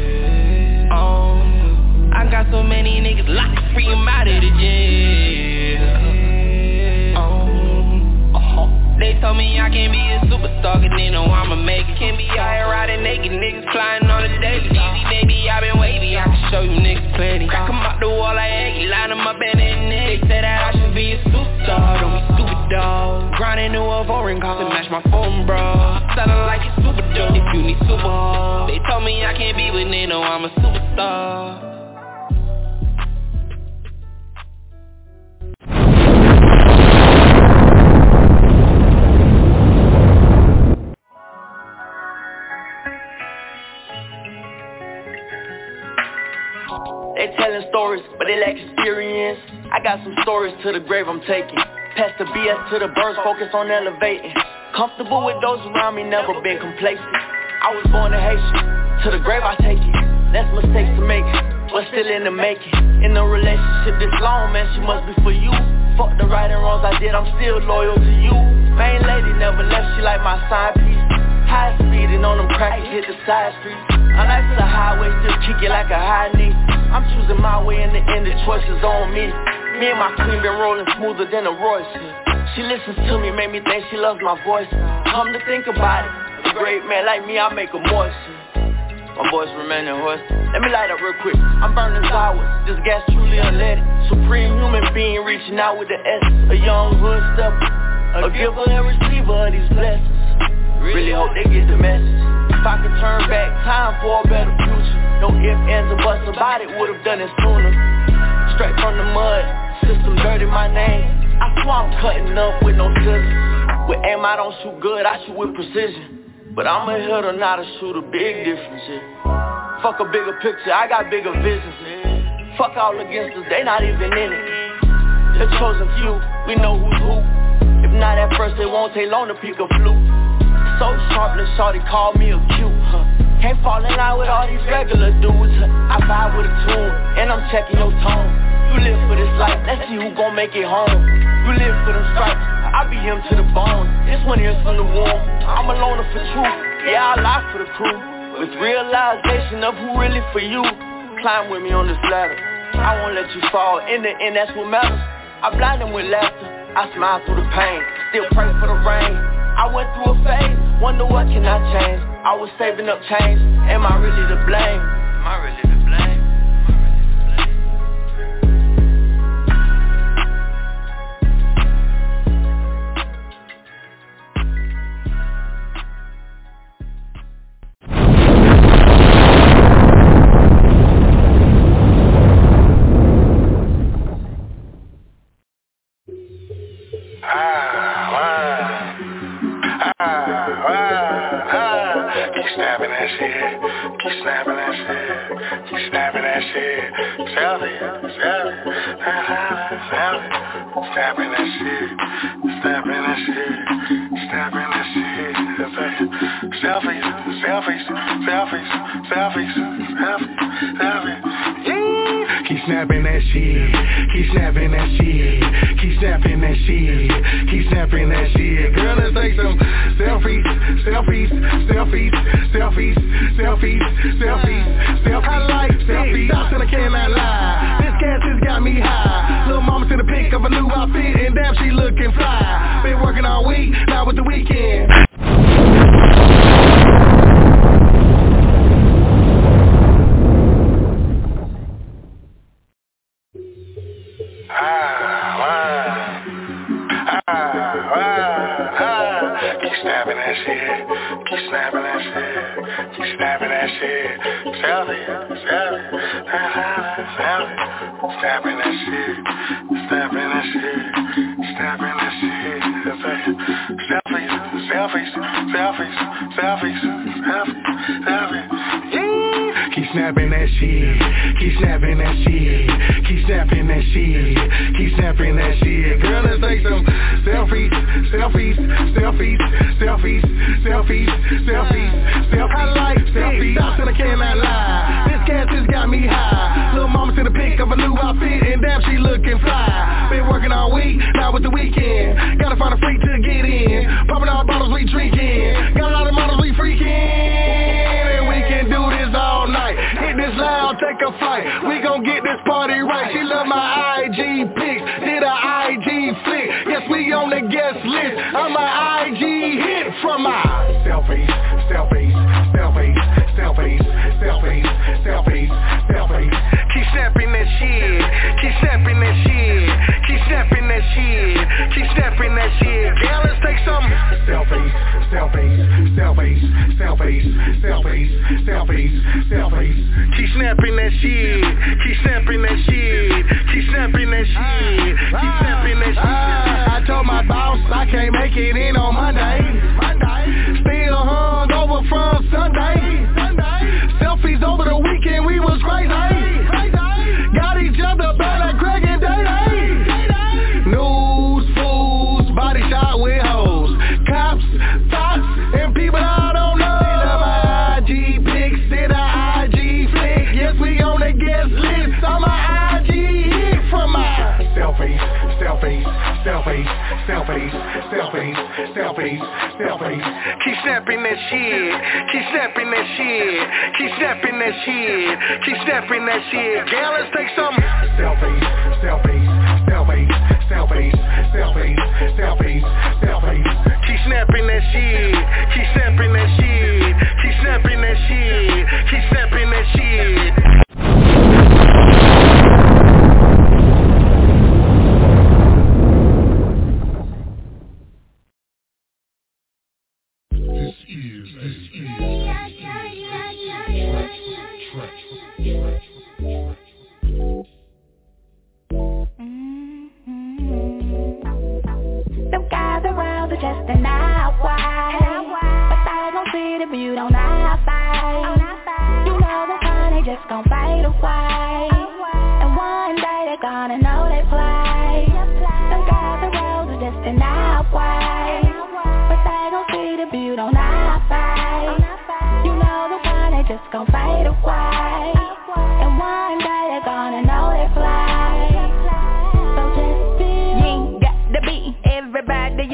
Speaker 3: I got so many niggas locked, free them out of the jail. They told me I can't be a superstar, cause they know I'ma make it. Can't be out here riding naked, niggas flying on the daily. Easy baby, I been wavy, I can show you niggas plenty. I come out the wall like Aggie, line them up in the neck. They said that I should be a superstar, don't be stupid dog. Grinding new a foreign call to match my phone, bro. Selling like it's super dope, if you need super hard. They told me I can't be with, they know I'm a superstar.
Speaker 16: They telling stories, but they lack experience. I got some stories to the grave I'm taking. Pass the BS to the birds, focus on elevating. Comfortable with those around me, never been complacent. I was born a Haitian, to the grave I take it. Less mistakes to make, but still in the making. In a relationship this long, man, she must be for you. Fuck the right and wrongs I did, I'm still loyal to you. Main lady never left, she like my side piece. High speeding on them crackers, hit the side streets. I like the highway, still kick it like a high knee. I'm choosing my way in the end, the choice is on me. Me and my queen been rolling smoother than a Royce. She listens to me, make me think she loves my voice. Come to think about it, a great man like me, I make her moist. My voice remaining hoarse. Let me light up real quick, I'm burning sours. This gas truly unleaded. Supreme human being reaching out with the S. A young hood stepper, a giver and receiver of these blessings. Really hope they get the message. If I could turn back time for a better future, no ifs, ands, or buts about it, would've done it sooner. Straight from the mud, system dirty my name. I swear I'm cutting up with no scissors. With aim I don't shoot good, I shoot with precision. But I'm a hitter, not a shooter, big difference, yeah. Fuck a bigger picture, I got bigger visions. Fuck all against us, they not even in it. The chosen few, we know who's who. If not at first, it won't take long to pick a flute. So sharp, little shorty call me a cute, Can't fall in line with all these regular dudes, I vibe with a tune, and I'm checking your tone. You live for this life, let's see who gon' make it home. You live for them stripes, I be him to the bone. This one here's from the womb. I'm a loner for truth. Yeah, I lie for the crew. With realization of who really for you. Climb with me on this ladder. I won't let you fall. In the end, that's what matters. I blind them with laughter. I smile through the pain. Still pray for the rain. I went through a phase. Wonder what can I change? I was saving up change. Am I really to blame? Am I really to blame?
Speaker 7: Keep snapping that shit. Keep snapping that shit. Keep snapping that shit. Selfie. Snapping that shit. Snapping that shit. Snapping that shit. Selfies. Keep snapping that shit. Keep snapping that shit. Keep snapping that shit. Keep snapping that shit. Girl, let's take some selfies. I like selfies. Shots and I cannot lie. This gas has got me high. Little mama sent a pic of a new outfit and damn she looking fly. Been working all week, now with the weekend. Keep snapping that shit. Keep snapping that shit. Keep snapping that shit. Selfie. Snapping that shit. Snapping that shit. Snapping that shit. Selfies. Keep snapping that shit. Keep snapping that shit. Keep snapping that shit. Keep snapping that shit. Girl, let's take some selfies. I like selfies. Shots and I cannot lie. This gas has got me high. Little mama sent a pic of a new outfit and damn she looking fly. Been working all week, now with the weekend. Gotta find a freak to get in. Popping all bottles we drinking. Got a lot of models we freaking. And we can do this all night. Hit this loud, take a flight. We gon' get this party right. She love my IG pics. Did a IG flick. Yes, we on the guest list. I'm a IG hit from my selfies. Keep snapping that shit. Keep snapping that shit. Keep snapping that shit. Keep snapping that shit. Girl, let's take some selfies. Keep snapping that shit. Keep snapping that shit. Keep snapping that shit. Keep snapping that shit. I told my boss I can't make it in on Monday. Still hung over from Sunday. Selfies over the weekend, we was crazy. Got each other back like Greg and Day. News, fools, body shot with hoes. Cops, thoughts, and people I don't know. My IG pics, did a IG flick. Yes, we on the guest list. I'm a IG hit from my selfies. Keep snapping that shit. Keep snapping that shit. Keep snapping that shit. Keep snapping that shit. Girl, let's take some selfies. Keep snapping that shit. Keep snapping that shit. Keep snapping that shit. Keep snapping that shit.
Speaker 14: Them guys around are just an outward, but they gon' see the beauty on our side. You know the fun, they just gon' fade away, and one day they're gonna know they play. Them guys around are just an outward, but they gon' see the beauty on our side. You know the fun, they just gon' fade away, and one day they're gonna know they play. So just be, you ain't got to be everybody.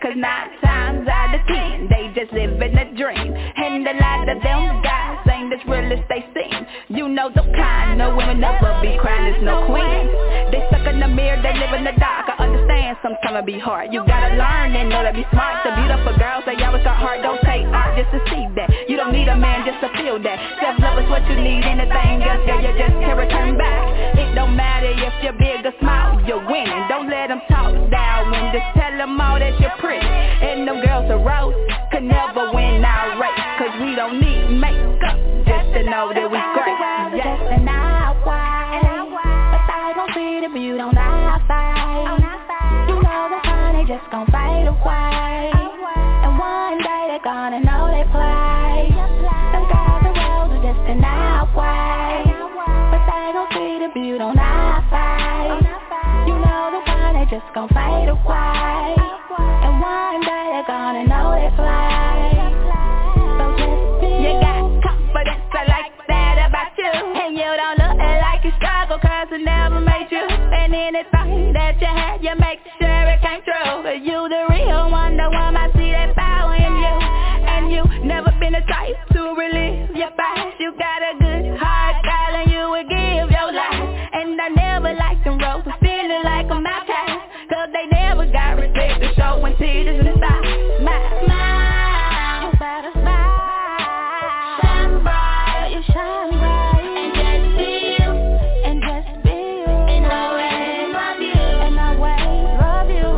Speaker 14: cause 9 times out of 10 they just living a dream. And a lot of them guys ain't as real as they seem. You know the kind, no women never be crying, there's no queen. They stuck in the mirror, they live in the dark. I understand sometimes it be hard. You gotta learn and know to be smart. The beautiful girls, they always got heart, don't take art just to see that. You don't need a man just to feel that. Self-love is what you need, anything else, girl, you just can't return back. It don't matter if you're big or small, you're winning. Don't let them talk down when just tell them all that you're pretty. And them girls are rose, could never win our race. Cause we don't need makeup just to know that we great.
Speaker 17: Just an hour, but I don't see the beauty on our side. You know the fun, they just gon' fade away. And one day they're gonna know they play. Them guys are roses just an hour, but they gon' see the beauty on our side. You know the fun, they just gon' fade away. And one day they're gonna know they play. So just be.
Speaker 14: You got confidence, I like that about you. And you don't look like you struggle, cause it never made you. And anything that you had, you make sure it came true. Cause you the real one, the one I see that power in you. And you never been the type to relive your past. You got a good heart, girl, and you would give your life. And I never liked them roses, feeling like I'm outcast. Cause they never got respect to show when tears in the style.
Speaker 17: Smile, you better smile. Shine bright, you shine bright. And just be you, and just be you. And always love you, and always love you.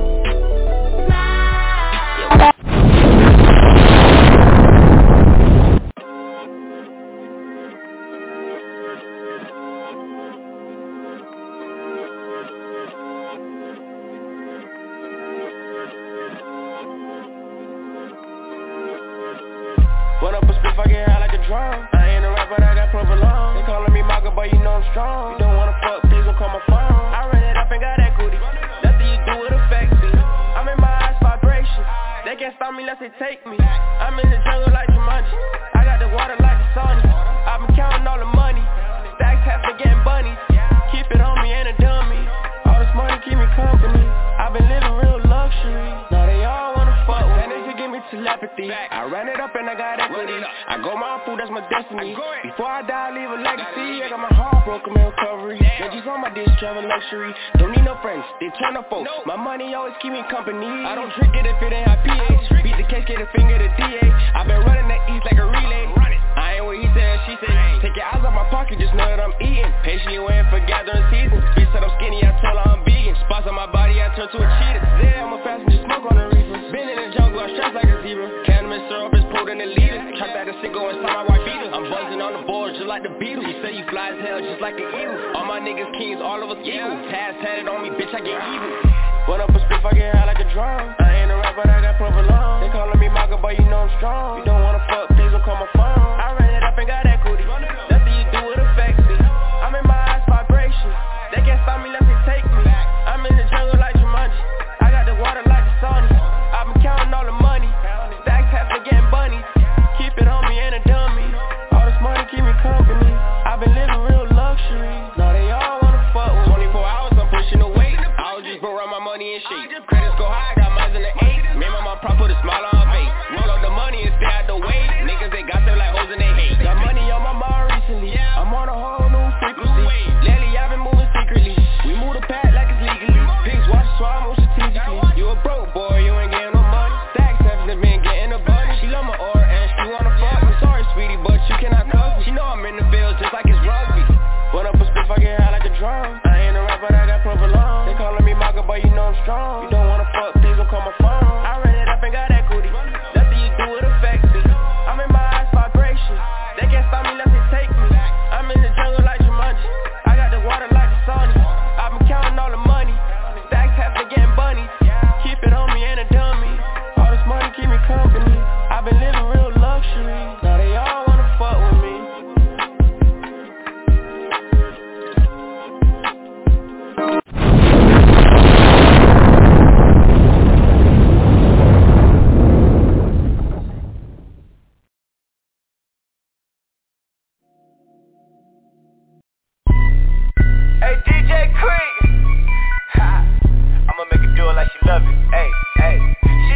Speaker 17: Smile.
Speaker 3: Run up a spliff, I get high like a drum. I ain't a rapper, I got provolone. They calling me Maka, but you know I'm strong. You don't wanna fuck, please don't call my phone. I ran it up and got equity. Nothing you do, it affects me. I'm in my eyes vibration. They can't stop me unless they take me. I'm in the jungle like Jumanji. I got the water like the Sony. I've been counting all the money. Stacks have been getting bunnies. Keep it on me, ain't a dummy. All this money keep me company. I've been living real luxury. Now they all wanna fuck with me. They give me telepathy. I ran it up and I got equity. I go my food, that's my destiny. Before I die, I leave a legacy. I got my heart broken, in recovery. Veggies on my dish, travel luxury. Don't need no friends, they turn up folks. My money always keep me company. I don't drink it if it ain't high pH. Beat the case, get a finger to DA. I've been running the East like a relay. I ain't what he said, she said. Take your eyes off my pocket, just know that I'm eating. Patient you in for gathering season. Bitch said I'm skinny, I told her I'm vegan. Spots on my body, I turn to a cheetah. There, I'm a passenger, smoke on the reefer. Been in the jungle, I'm strapped like a zebra. Cannabis syrup is pulled in the leader. Trap that a sicko inside my white beater. I'm buzzing on the board just like the Beatles. You say you fly as hell just like the Eagles. All my niggas kings, all of us eagles. Taz tatted on me, bitch, I get evil. Run up a spliff, I get high like a drum. I ain't a rapper, I got provolone. They calling me Maka, but you know I'm strong. You don't wanna fuck, please don't call my phone. I ran it up and got equity. Nothing you do, it affects me. I'm in my eyes vibration. They can't stop me unless they take me. I'm in the jungle like Jumanji. I got the water like the Sony. I've been counting all the money. Stacks have been getting bunnies. Keep it on me, ain't a dummy. All this money keep me company. I've been living real luxury. Now they all wanna fuck with 24 hours, I'm pushing the weight. I was just broke, run my money in shape. Credits go high, got mines in the 8. Me and my mom put a smile on her face. Roll up the money and stay out the way. Niggas, they got them like hoes and they hate. Got money on my mind recently. I'm on a whole new frequency. Lately, I've been moving secretly. We move the pad like it's legally. Pigs watch, so I move strategically. You a broke boy, you ain't getting no money. Stacks haven't been getting a bunny. She love my aura and she wanna fuck me. Sorry, sweetie, but you cannot cuff me. She know I'm in the field just like it's rugby. Run up a spliff, I get high like a drum. I ain't a rapper, I got provolone. They calling me Maka, but you know I'm strong. You don't wanna fuck, please don't call my phone. I ran it up and got equity. Nothing you do, it affects me. I'm in my eyes vibration. They can't stop me unless they take me. I'm in the jungle like Jumanji. I got the water like the Sony. I've been counting all the money. Stacks have been getting bunnies. Keep it on me, ain't a dummy. All this money keep me company. I've been living real luxury. Now they all wanna fuck with me. Hey DJ Creek, I'ma make her do it like she love it. Hey, hey,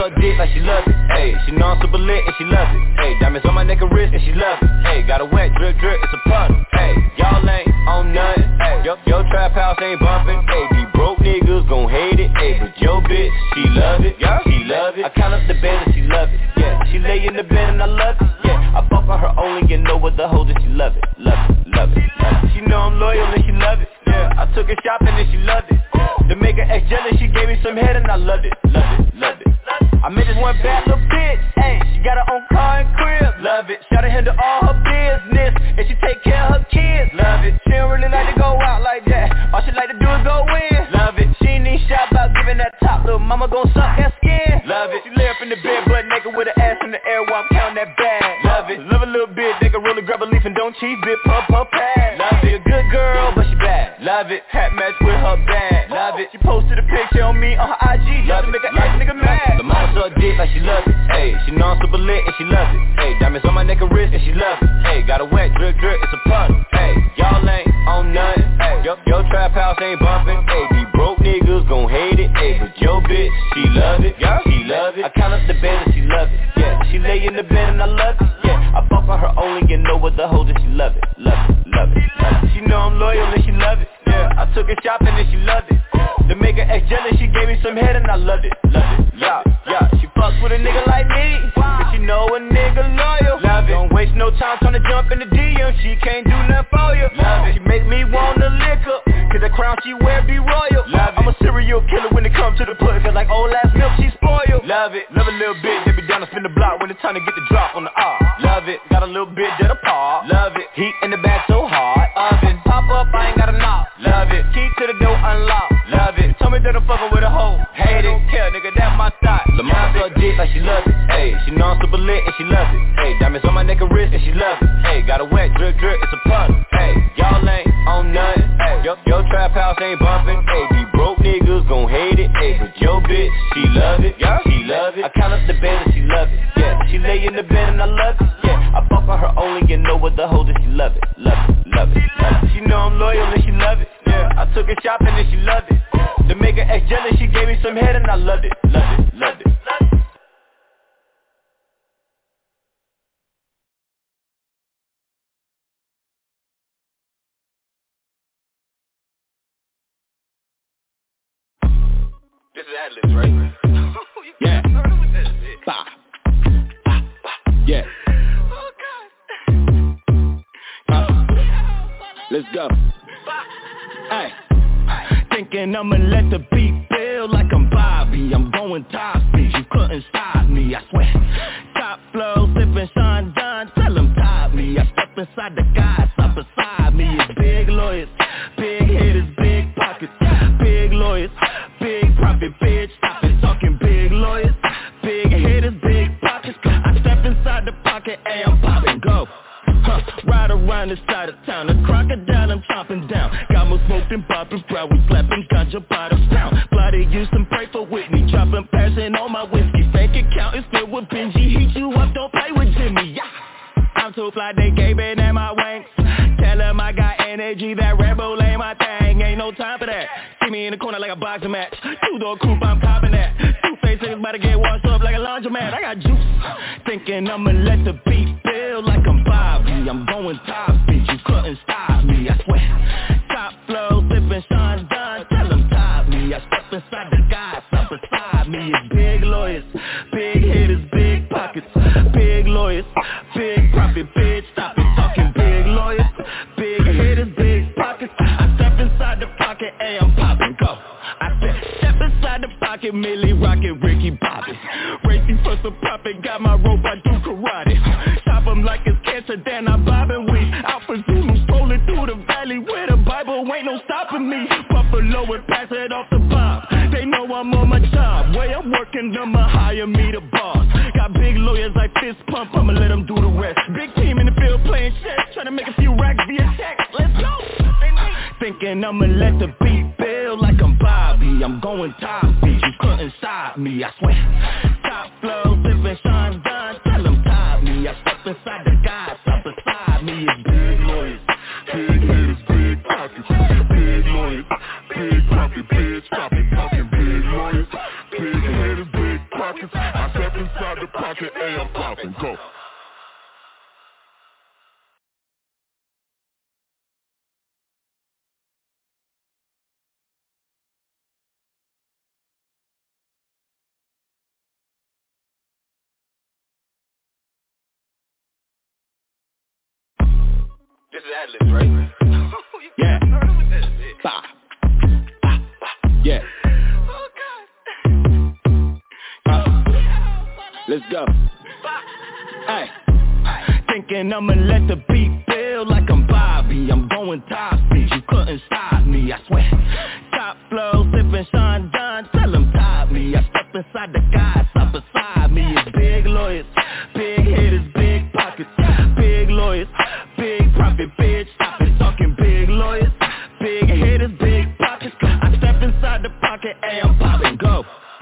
Speaker 18: suck dick like she love it. Ayy, she know I'm super lit and she love it. Ayy, diamonds on my neck and wrist and she love it. Ayy, got a wet drip drip, it's a puddle. Ayy, y'all ain't on nothing. Ayy, your trap house ain't bumping. Ayy, these broke niggas gon' hate it. Ayy, but your bitch, she love it. Yeah, she love it. I count up the band and she love it. Yeah, she lay in the bed and I love it. Yeah, I fuck on her only and know what the hoe that she love it. Love it, love it, love it. She know I'm loyal and she love it. Yeah, I took her shopping and she loved it. To make her ex jealous, she gave me some head and I loved it, loved it, loved it. I met this one bad little bitch, ayy, she got her own car and crib, love it. Shout to handle all her business, and she take care of her kids, love it. She don't really like to go out like that, all she like to do is go in, love it. She ain't even shy about giving that top, little mama gon' suck that skin, love it. She lay up in the bed, butt naked with her ass in the air while I'm counting that bag, love it. Love a little bit, they can roll and grab a leaf and don't cheat, bit pump her pad, love it. A good girl, but she bad, love it. Hat match with her bag, love it. She posted a picture on me on her IG, just to make an ex nigga mad. The mama suck dick like she love it. Ayy, she know I'm super lit and she love it. Ayy, diamonds on my neck and wrist and she love it. Ayy, got a wet drip drip, it's a puddle. Ayy, y'all ain't on nothing. Ayy, your trap house ain't bumping. Ayy, these broke niggas gon' hate it. Ayy, but your bitch, she love it. Yeah, she love it. I count up the band and she love it. Yeah, she lay in the bed and I love it. Yeah, I fuck on her only and know what the hoe that she love it. Love it, love it, love it. She know I'm loyal and she love it. Yeah, I took her shopping and she loved it. To make her ex jealous, she gave me some head and I loved it, loved it. Yeah, yeah, she fucks with a nigga like me, but she know a nigga loyal. Love it. Don't waste no time trying to jump in the DM, she can't do nothing for you. Love it. She make me wanna lick her, cause the crown she wear be royal. Love it. I'm a serial killer when it comes to the pussy, cause like old ass milk she spoiled. Love it. Love a little bit, they be down to spin the block when it's time to get the drop on the R. Love it. Got a little bit of the paw. Love it. Heat in the back so hard. Oven. Pop up, I ain't got a knock. Love it. Key to the door unlocked. Love it. Tell me that I'm fucking with a hoe. Hate it. Care, nigga, that's my thought. Lamar suck dick like she love it. Ayy, she know I'm super lit and she love it. Ayy, diamonds on my neck and wrist and she love it. Ayy, got a wet drip drip, it's a puddle. Ayy, y'all ain't on nothing. Ayy, your trap house ain't bumping. Ayy, these broke niggas gon' hate it. Ayy, but your bitch, she love it. Yeah, she love it. I count up the band and she love it. Yeah, she lay in the bed and I love it. Yeah, I fuck on her only and know what the hoe that she love it. Love it, love it, love it. She know I'm loyal and she love it. Yeah, I took her shopping and she loved it. To make her ex jealous, she gave me some head and I loved it, loved it, loved it. This is ad-libs, right?
Speaker 13: Yeah. Bah. Bah. Bah. Yeah. Let's go. Hey. Thinking I'ma let the beat build like I'm Bobby. I'm going top speed, you couldn't stop me, I swear. Top flow, sipping Sean Don, tell them top me. I step inside the guys, up beside me. It's big lawyers, big hitters, big pockets. Big lawyers, big profit, bitch. Stop it talking big lawyers, big hitters, big pockets. I step inside the pocket, hey, I'm popping, go. Ride around the side of town, a crocodile I'm chopping down. Got more smoke than Bobby Brown, we slapping ganja by the pound. Bloody Houston, pray for Whitney, dropping passion on my whiskey. Bank account is filled with Benji, heat you up, don't play with Jimmy, yeah. I'm too fly, they gave it in my wanks. Tell them I got energy, that Red Bull ain't my thing, ain't no time for that. See me in the corner like a boxing match, two-door coupe, I'm copping that. Two-face niggas about to get washed up like a laundromat, I got juice. Thinking I'ma let the beat build like I'm Bobby. I'm going top speed, you couldn't stop me, I swear. Top flow, sipping Sean Don, tell them top me. I step inside the guys, up beside me. It's big lawyers, big hitters, big pockets. Big lawyers, big profit, bitch. Stop it talking big lawyers, big hitters, big pockets. I step inside the pocket, hey, I'm popping, go. I step inside the pocket, Millie rockin' Ricky Bobby. Racing for some profit, got my rope, I do karate. Chop 'em like it's cancer, then I'm bobbing weed. Out for Zulu, strolling through the valley with a Bible, ain't no stopping me. Buffalo and pass it off the bomb. They know I'm on my job. Way I'm working, I'ma hire me the boss. Got big lawyers like fist pump, I'ma let them do the rest. Big team in the field playing chess, trying to make a few racks via text. Let's go. Thinking I'ma let the beat build like I'm Bobby. I'm going top speed, you couldn't stop me, I swear. Top flow, sipping Sean Don, tell them top me. I step inside the guys, up beside me. It's big lawyers, big hitters, big pockets. Big lawyers, big profit, bitch. Stop it talking big lawyers, big hitters, big pockets. I
Speaker 19: I step inside the pocket, hey, I'm popping, go.
Speaker 18: This is ad-libs, right?
Speaker 13: Yeah. Bah. Yeah. Let's go. Hey. Thinking I'ma let the beat build like I'm Bobby. I'm going top speed, you couldn't stop me, I swear. Top flow, sipping Sean Don, tell him top me. I step inside the guys up beside me. It's big lawyers, big hitters, big pockets. Big lawyers, big profit, bitch. Stop it talking big lawyers, big hitters, big pockets. I step inside the pocket, hey, I'm popping, go.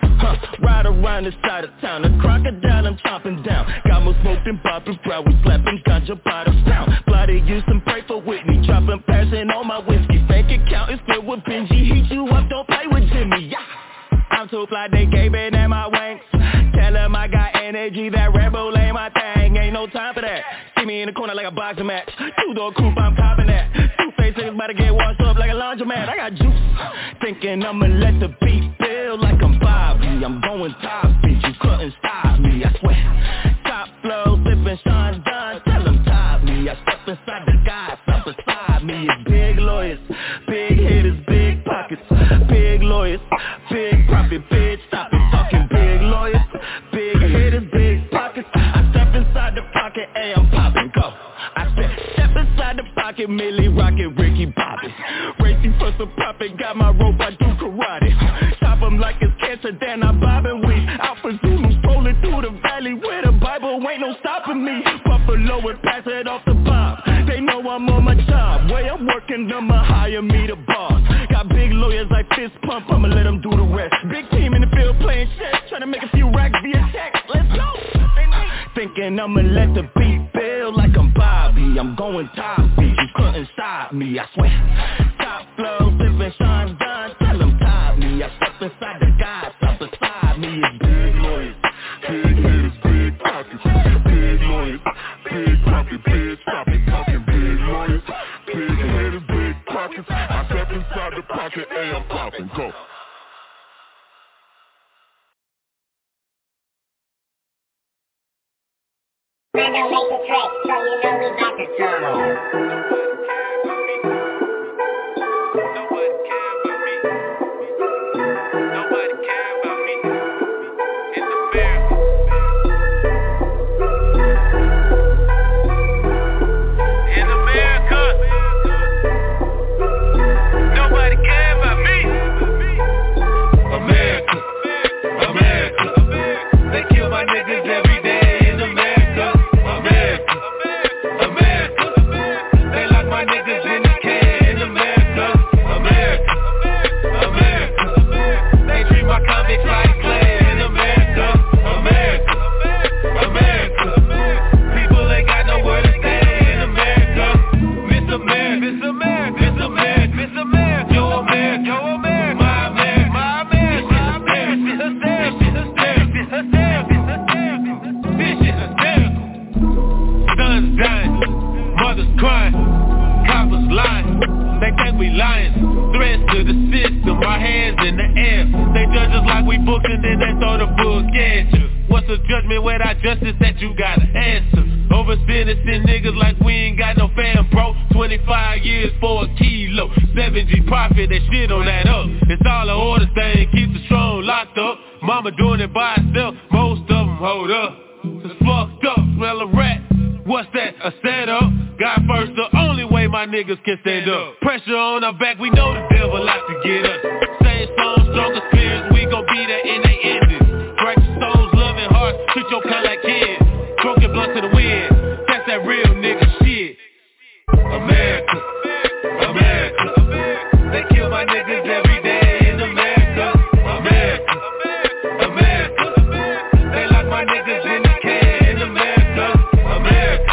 Speaker 13: Ride around the side of town, a crocodile I'm chopping down. Got more smoke than popping, proud we slapping ganja bottles down. Bloody used and pray for Whitney, dropping passion on my whiskey. Bank account is filled with Benji, heat you up, don't play with Jimmy, yeah. I'm too fly, they gaping at my wanks. Tell them I got energy, that Red Bull ain't my thing. Ain't no time for that. See me in the corner like a boxing match. Two-door coupe, I'm copping that. Two-faced niggas about to get washed up like a laundromat. I got juice. Thinking I'ma let the beat build like I'm Bobby. I'm going top speed, you couldn't stop me, I swear. Top flow, sipping Sean Don, tell them top me. I step inside the guys up beside me. It's big lawyers, big hitters, big pockets. Big lawyers, big profit, bitch. Stop it talking big lawyers, big hitters, big pockets. I step inside the pocket, hey, I'm popping, go. I step inside the pocket, Millie rockin' Ricky Bobby. Racing for some profit, got my rope, I do karate. Chop 'em like it's cancer, then I bob and weave. Out for Zulu, strolling through the valley where the Bible ain't no stopping me. Buffalo and pass it off the bob. They know I'm on my job. Way I'm working, I'ma hire me the boss. Got big lawyers like fist pump, I'ma let them do the rest. Big team in the field playing chess, trying to make a few racks via text. Let's go. Thinking I'ma let the beat build like I'm Bobby. I'm going top speed, you couldn't stop me, I swear. Top flow, sipping Sean Don, tell them top me. I step inside the guys up beside me. It's big lawyers, big hitters, big pockets. Big lawyers, big profit, bitch. Stop it talking big lawyers, big hitters, big pockets. I step inside the pocket, hey, I'm popping, go.
Speaker 20: Man, don't make the trick, so you know we got the trouble.
Speaker 21: Niggas can stand up. Pressure on our back, we know the devil like to get us. Same song, stronger spirits, we gon' be there in they endings. Righteous souls, loving hearts, treat your kind like kids. Broken blunt to the wind, that's that real nigga shit. America, America, they kill my niggas every day in America. America, America, they lock my niggas in the can in America. America,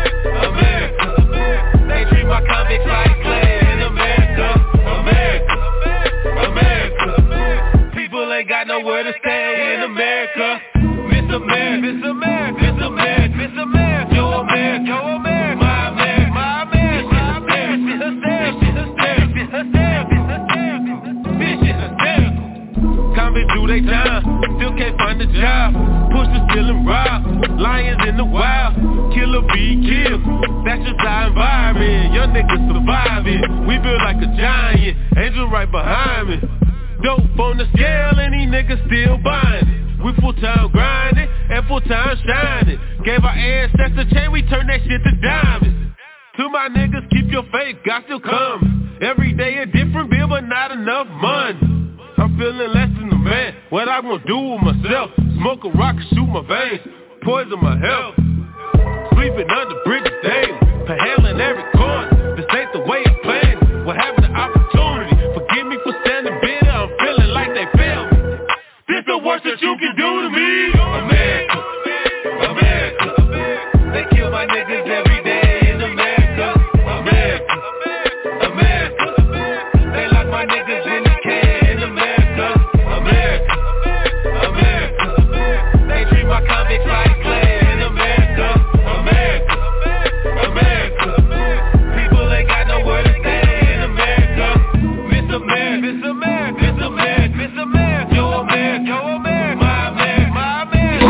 Speaker 21: my convicts like clay in America, America, America. People ain't got nowhere to stay in America. Miss America, Miss America, Miss America, Miss America, Yo America, Yo America, my America, my America, my America, Miss America, Miss America, Miss America, Miss America. Convicts do they time, still can't find a job. Pushers still and rob, lions in the wild. Killer be killed, that's just our environment. Young niggas surviving, we build like a giant. Angel right behind me. Dope on the scale and these niggas still buying it. We full-time grinding and full-time shining. Gave our ancestors chain, we turn that shit to diamonds. To my niggas, keep your faith, God still coming. Every day a different bill, but not enough money. I'm feeling less than a man. What I gonna do with myself? Smoke a rock and shoot my veins. Poison my health. Sleeping under bridges daily. Perhaling every corner. This ain't the way I planned it. What happened to opportunity? Forgive me for standing bitter. I'm feeling like they failed me. This the worst that you can do to me. America, America, they kill my niggas every day in America. America, America, they lock my niggas in the can in America. America, America, they treat my convicts like slaves in America. America, America, people ain't got nowhere to stay in America. Miss America, Miss America, Miss America, Miss America, Yo America, Yo America, my America, my America.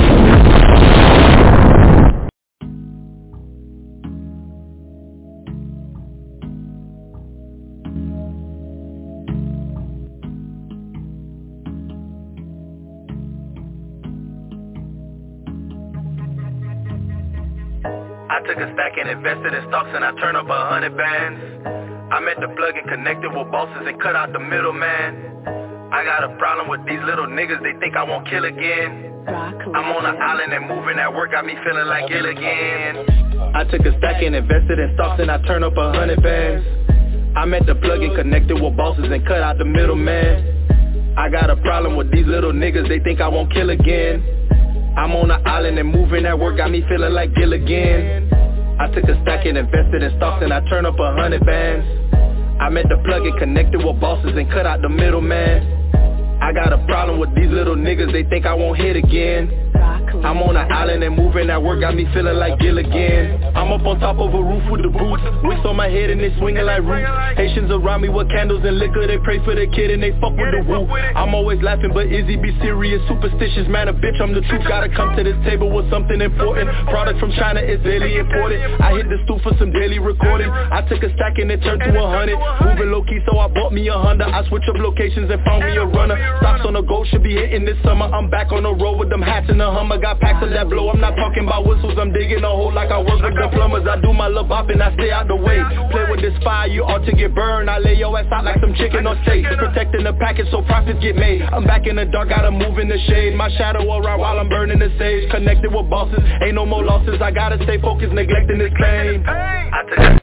Speaker 1: I took a stack and invested in stocks and I turned up 100 bands. I met the plug and connected with bosses and cut out the middleman. I got a problem with these little niggas, they think I won't kill again. I'm on an island and moving at work got me feeling like ill again. I took a stack and invested in stocks and I turned up 100 bands. I met the plug and connected with bosses and cut out the middleman. I got a problem with these little niggas, they think I won't kill again. I'm on an island and moving at work got me feeling like Gil again. I took a stack and invested in stocks and I turned up 100 bands. I met the plug and connected with bosses and cut out the middleman. I got a problem with these little niggas, they think I won't hit again. I'm on an island and moving at work got me feeling like Gil again. I'm up on top of a roof with the boots, wicks on my head and they swinging like roots. Haitians around me with candles and liquor, they pray for the kid and they fuck with the woo. I'm always laughing but Izzy be serious, superstitious man a bitch, I'm the truth. Gotta come to this table with something important. Product from China is daily imported. I hit the stool for some daily recording. I took a stack and it turned to 100. Moving low key so I bought me a Honda. I switch up locations and found me a runner. Stocks on the go should be hitting this summer. I'm back on the road with them hats and the Hummer. Got packs of that blow, I'm not talking about whistles. I'm digging a hole like I work with the plumbers. I do my love bop and I stay out the way. Play with this fire, you ought to get burned. I lay your ass out like some chicken on steak. Protecting the package so profits get made. I'm back in the dark, gotta move in the shade. My shadow around while I'm burning the sage. Connected with bosses, ain't no more losses. I gotta stay focused, neglecting this claim. I took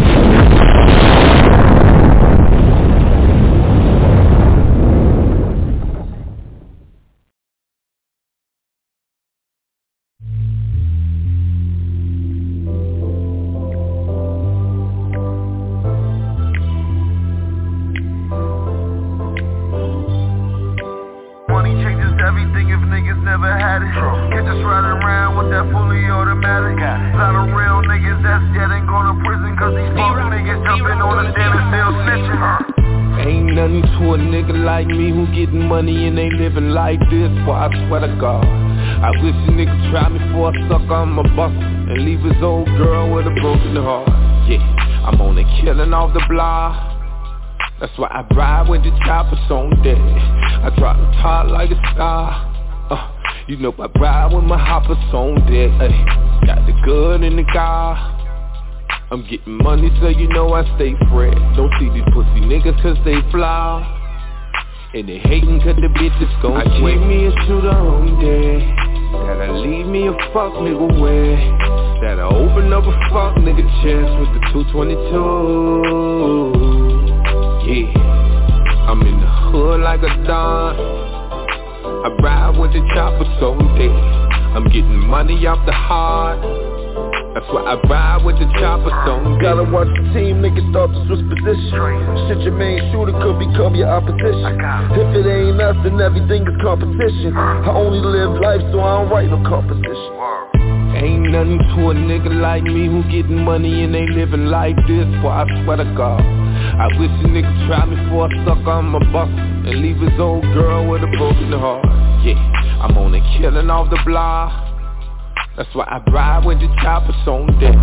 Speaker 22: everything if niggas never had it. Catch us riding around with that fully automatic. Lot of real niggas that's dead and going to prison cause these false niggas jumping on the stand and still snitching.
Speaker 23: Ain't nothing to a nigga like me who getting money and ain't living like this. Boy, I swear to God, I wish a nigga try me for a sucker, I'm a buster and leave his old girl with a broken heart. Yeah, I'm only killing off the block. That's why I ride with the choppers on deck. I drop the top like a star. You know I ride with my hoppers on deck. Ay, got the gun in the car. I'm getting money so you know I stay fresh. Don't see these pussy niggas cause they fly. And they hating cause the bitches gon' sweat. I keep me a shooter on deck. That'll leave me a fuck nigga wet. That'll open up a fuck nigga chest with the 222. Yeah, I'm in the hood like a don. I ride with the chopper so dead. I'm getting money off the heart. That's why I ride with the chopper, so gotta watch the team, niggas start to switch position. Shit, your main shooter could become your opposition. If it ain't us, then everything is competition. I only live life, so I don't write no composition. Ain't nothing to a nigga like me who getting money and ain't living like this. Boy, I swear to God, I wish a nigga try me for a sucker on my bus and leave his old girl with a broken heart. Yeah, I'm on a killing off the block. That's why I ride with the choppers on deck.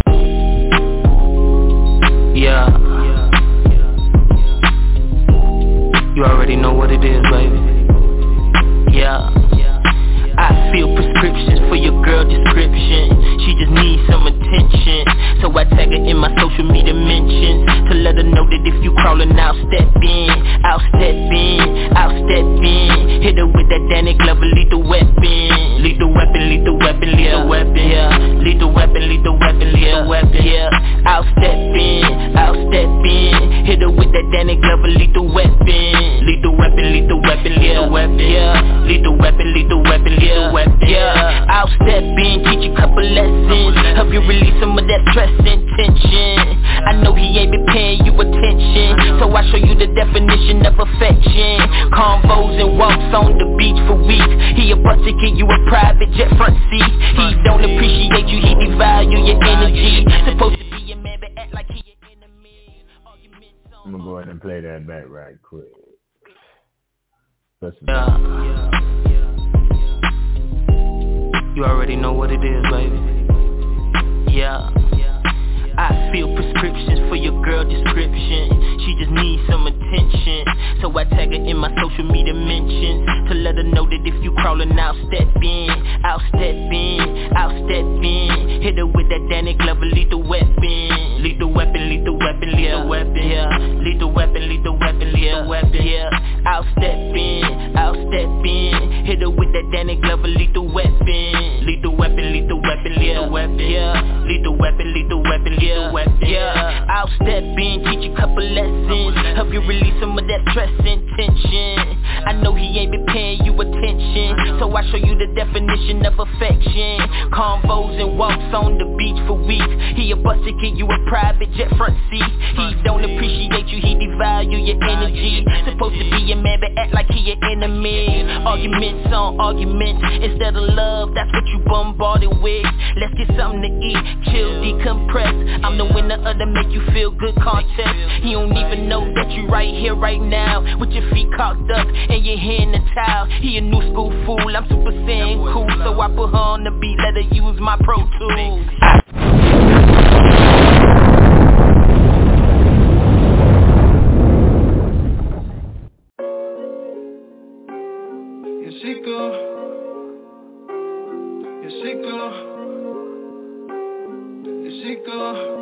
Speaker 4: Yeah. You already know what it is, baby. Yeah. I feel prescriptions for your girl description. She just needs some attention, so I tag her in my social media mentions to let her know that if you crawling, I'll step in. I'll step in, I'll step in. Hit her with that Danny Glover lethal weapon. Lethal weapon, lethal weapon, lethal weapon. Yeah, lethal weapon, lethal weapon, lethal weapon. Yeah, I'll step in, I'll step in. Hit her with that Danny Glover lethal weapon. Lethal weapon, lethal weapon, lethal weapon. Yeah, lethal weapon, lethal weapon. Yeah, I'll step in, teach you a couple lessons, help you release some of that stress and tension. I know he ain't been paying you attention, so I show you the definition of affection. Convos and walks on the beach for weeks. He a bus ticket, you a private jet front seat. He don't appreciate you, he devalue your energy. Supposed to be a man, but act like he your enemy.
Speaker 5: I'm gonna go ahead and play that back right quick. Listen.
Speaker 4: You already know what it is, baby. Yeah. I feel prescriptions for your girl description. She just needs some attention, so I tag her in my social media mentions to let her know that if you crawling, I'll step in. I'll step in, I'll step in. Hit her with that Danny Glover lethal weapon. Lethal weapon, lethal weapon, lethal weapon. Yeah, lethal weapon, lethal weapon, lethal weapon. Yeah, I'll step in, I'll step in. Hit her with that Danny Glover lethal weapon. Lethal weapon, lethal weapon, lethal weapon. Yeah, lethal weapon, lethal weapon. Yeah, I'll step in, teach you a couple lessons, help you release some of that stress and tension. I know he ain't been paying you attention, so I show you the definition of affection. Convos and walks on the beach for weeks. He a bus ticket, you a private jet front seat. He don't appreciate you, he devalue your energy. Supposed to be a man, but act like he your enemy. Arguments on arguments, instead of love, that's what you bombarded with. Let's get something to eat, chill, decompress. I'm the winner of the make you feel good contest. He don't even know that you right here, right now, with your feet cocked up and your hand in the towel. He a new school fool, I'm super saiyan cool, so I put her on the beat, let her use my Pro Tools.
Speaker 6: Here she go. Here she go. She go,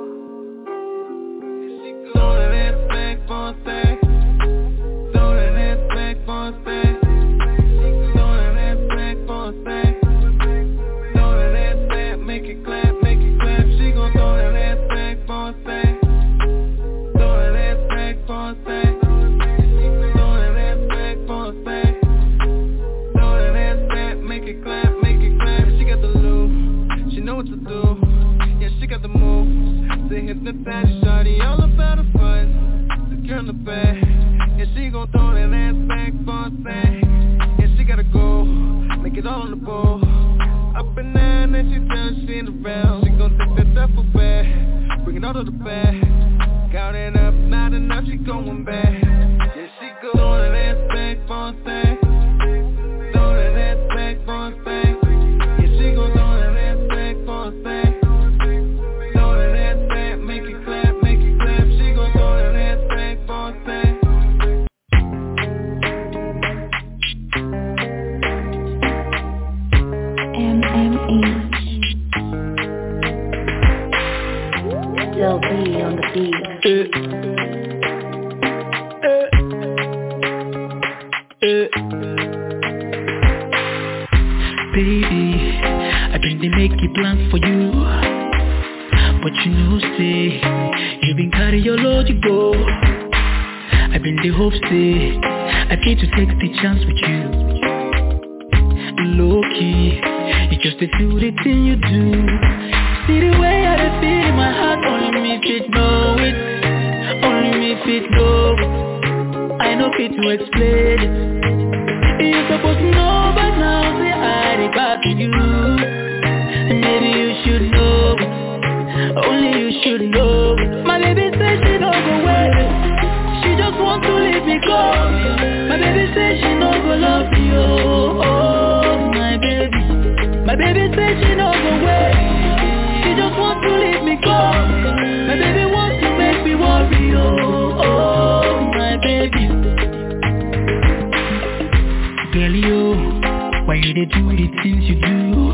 Speaker 6: throw that ass back for a sec, throw that ass back for a sec, throw that ass back for a sec, throw that ass back, make it clap, she gon' throw that ass back for a sec, throw that ass back for a sec, throw that ass back for a sec, throw that ass back, make it clap, she got the loop, she know what to do. She got the moves to hypnotize you, shawty, all about the fun. The girl in the back, yeah, she gon' throw that ass back for a sec. Yeah, she gotta go, make it all on the bowl. Up and down, and she turns, she in the round. She gon' take that duffel bag, bring it all to the back. Got it up, not enough, she going back. Yeah, she go, throw that ass back for a sec. Throw that ass back for a sec. Yeah, she gon' throw that ass back for a sec.
Speaker 14: Still be on the beat.
Speaker 24: Baby, I think they make it plans for you, but you know say you been carry your load, you go. I been the hope say I try to take the chance with you. Low key, it's just a few the thing you do. See the way I dey feel in my heart, only me fit know it. Only me fit know it. I know fit to explain it. You supposed to know by now, say I dey back to you. And maybe you should know it. Only you should know it. My baby says she don't go away. She just want to leave me go. My baby says she no go love me, oh, my baby. My baby says she no go away. She just want to leave me go. My baby wants to make me worry, oh, my baby. Girl, yo, why you dey do the things you do?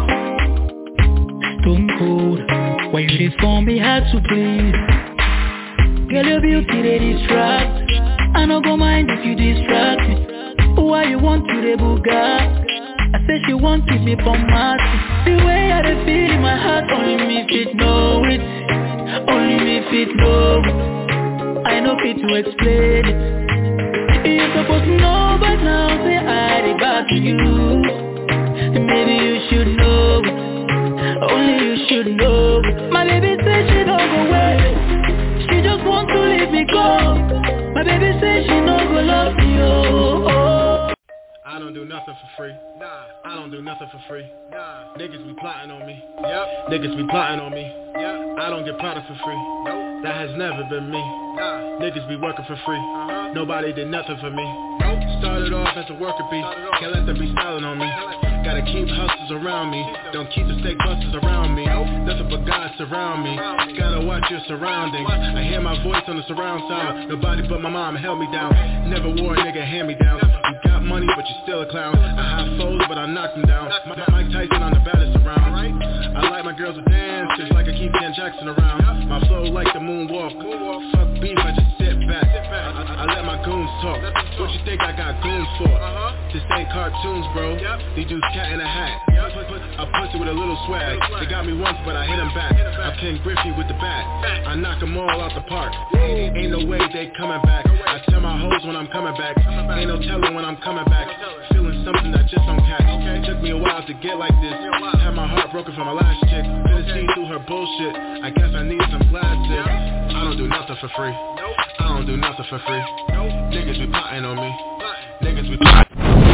Speaker 24: Stone cold, why you dey form me hard to please? Girl, your beauty they distract. I no go mind if you distract me. Why you want to the Bugatti? I said she want to be from Mars. The way I dey feel in my heart, only me fit know it. Only me fit know it. I know fit to explain it. You're supposed to know by now, say I dey back to you. Maybe you should know it. Only you should know it. My baby says she don't go away. She just want to leave me go. My baby says she no go love me, oh.
Speaker 2: I don't do nothing for free. I don't do nothing for free. Niggas be plotting on me. Yep. Niggas be plotting on me. Yep. I don't get product for free. Nope. That has never been me. Niggas be working for free. Nobody did nothing for me. Started off as a worker bee. Can't let them be styling on me. Gotta keep hustlers around me. Don't keep the steak busters around me. Nothing but God surround me. Gotta watch your surroundings. I hear my voice on the surround sound. Nobody but my mom held me down. Never wore a nigga hand me down. You got money but you still a clown. I high folded but I knocked him down. Mike Tyson on the baddest around. I like my girls to dance just like I keep Ken Jackson around. My flow like the moonwalk. Fuck beef, I just sit back. I let my goons talk. What you think I got goons for? This ain't cartoons, bro. These dudes cat in a hat. I punch it with a little swag. They got me once, but I hit them back. I Ken Griffey with the bat. I knock them all out the park. Ain't no way they coming back. I tell my hoes when I'm coming back. Ain't no telling when I'm coming back. Feeling something that just don't catch. Took me a while to get like this. Had my heart broken from my last chick. Couldn't see through her bullshit. I guess I need some plastic. I don't do nothing for free. I don't do nothing for free. Niggas be plotting on me. Niggas be plotting.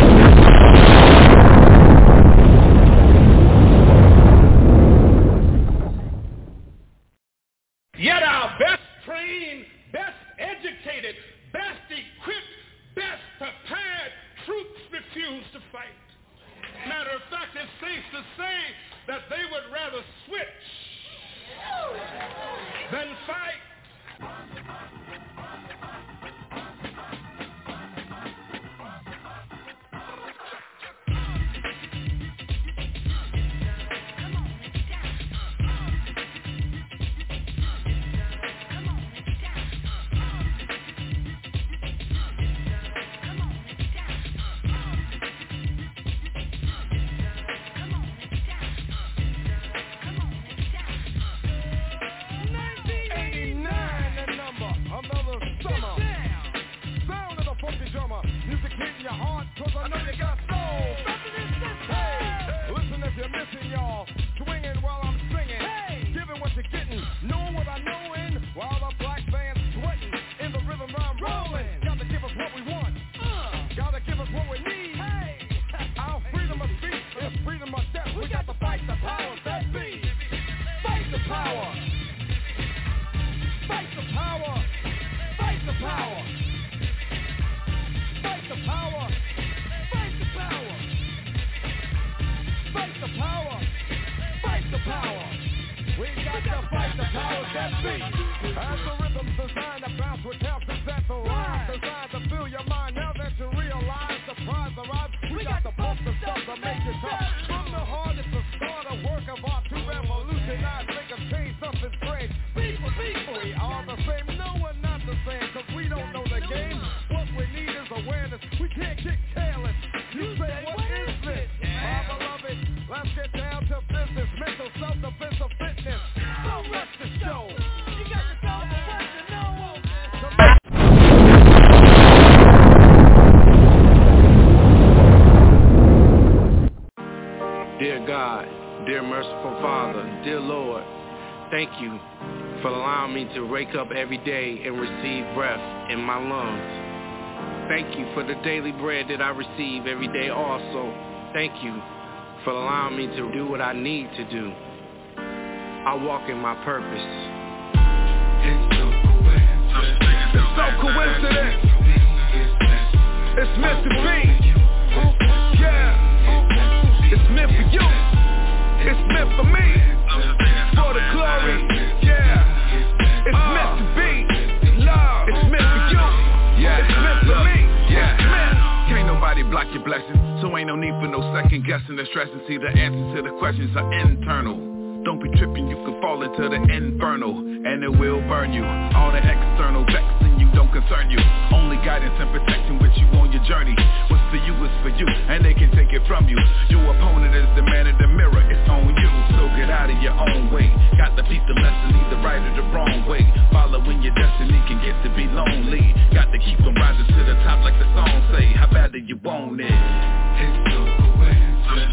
Speaker 8: Yet our best trained, best educated, best equipped, best prepared troops refuse to fight. Matter of fact, it's safe to say that they would rather switch than fight.
Speaker 23: Dear God, dear merciful Father, dear Lord,
Speaker 21: Thank you for allowing me to wake up every day and receive breath in my lungs. Thank you for the daily bread that I receive every day also. Thank you for allowing me to do what I need to do. I walk in my purpose.
Speaker 9: It's so coincident. It's meant to be. Yeah. It's meant for you. It's meant for me. For the glory. Yeah. It's meant to be. Love. It's meant for you. Yeah. It's meant for me. Yeah. It's meant.
Speaker 10: Can't nobody block your blessing, so ain't no need for no second guessing or stressing. See, the answers to the questions are internal. Don't be tripping, you could fall into the infernal, and it will burn you. All the external vexing you don't concern you. Only guidance and protection with you on your journey. What's for you is for you, and they can take it from you. Your opponent is the man in the mirror, it's on you. So get out of your own way. Got to peep the lesson, either right or the wrong way. Following your destiny can get to be lonely. Got to keep them rising to the top like the song say. How bad do you want it?
Speaker 9: It's so coincident.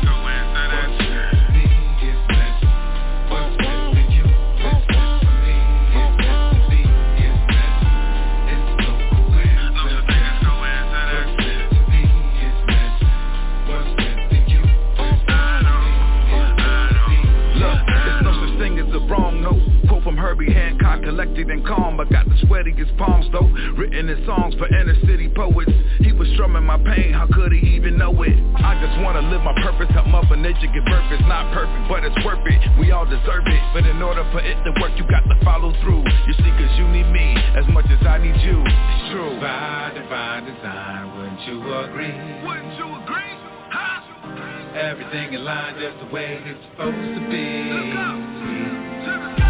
Speaker 10: Herbie Hancock, collected and calm. I got the sweatiest palms though, written in songs for inner city poets. He was strumming my pain, how could he even know it? I just wanna live my purpose, help Mother Nature give birth. It's not perfect, but it's worth it. We all deserve it, but in order for it to work, you got to follow through. You see, cause you need me as much as I need you. It's true.
Speaker 9: By divine design, wouldn't you agree?
Speaker 10: Wouldn't you agree? Huh?
Speaker 9: Everything in line just the way it's supposed to be.
Speaker 10: Look up to the sky.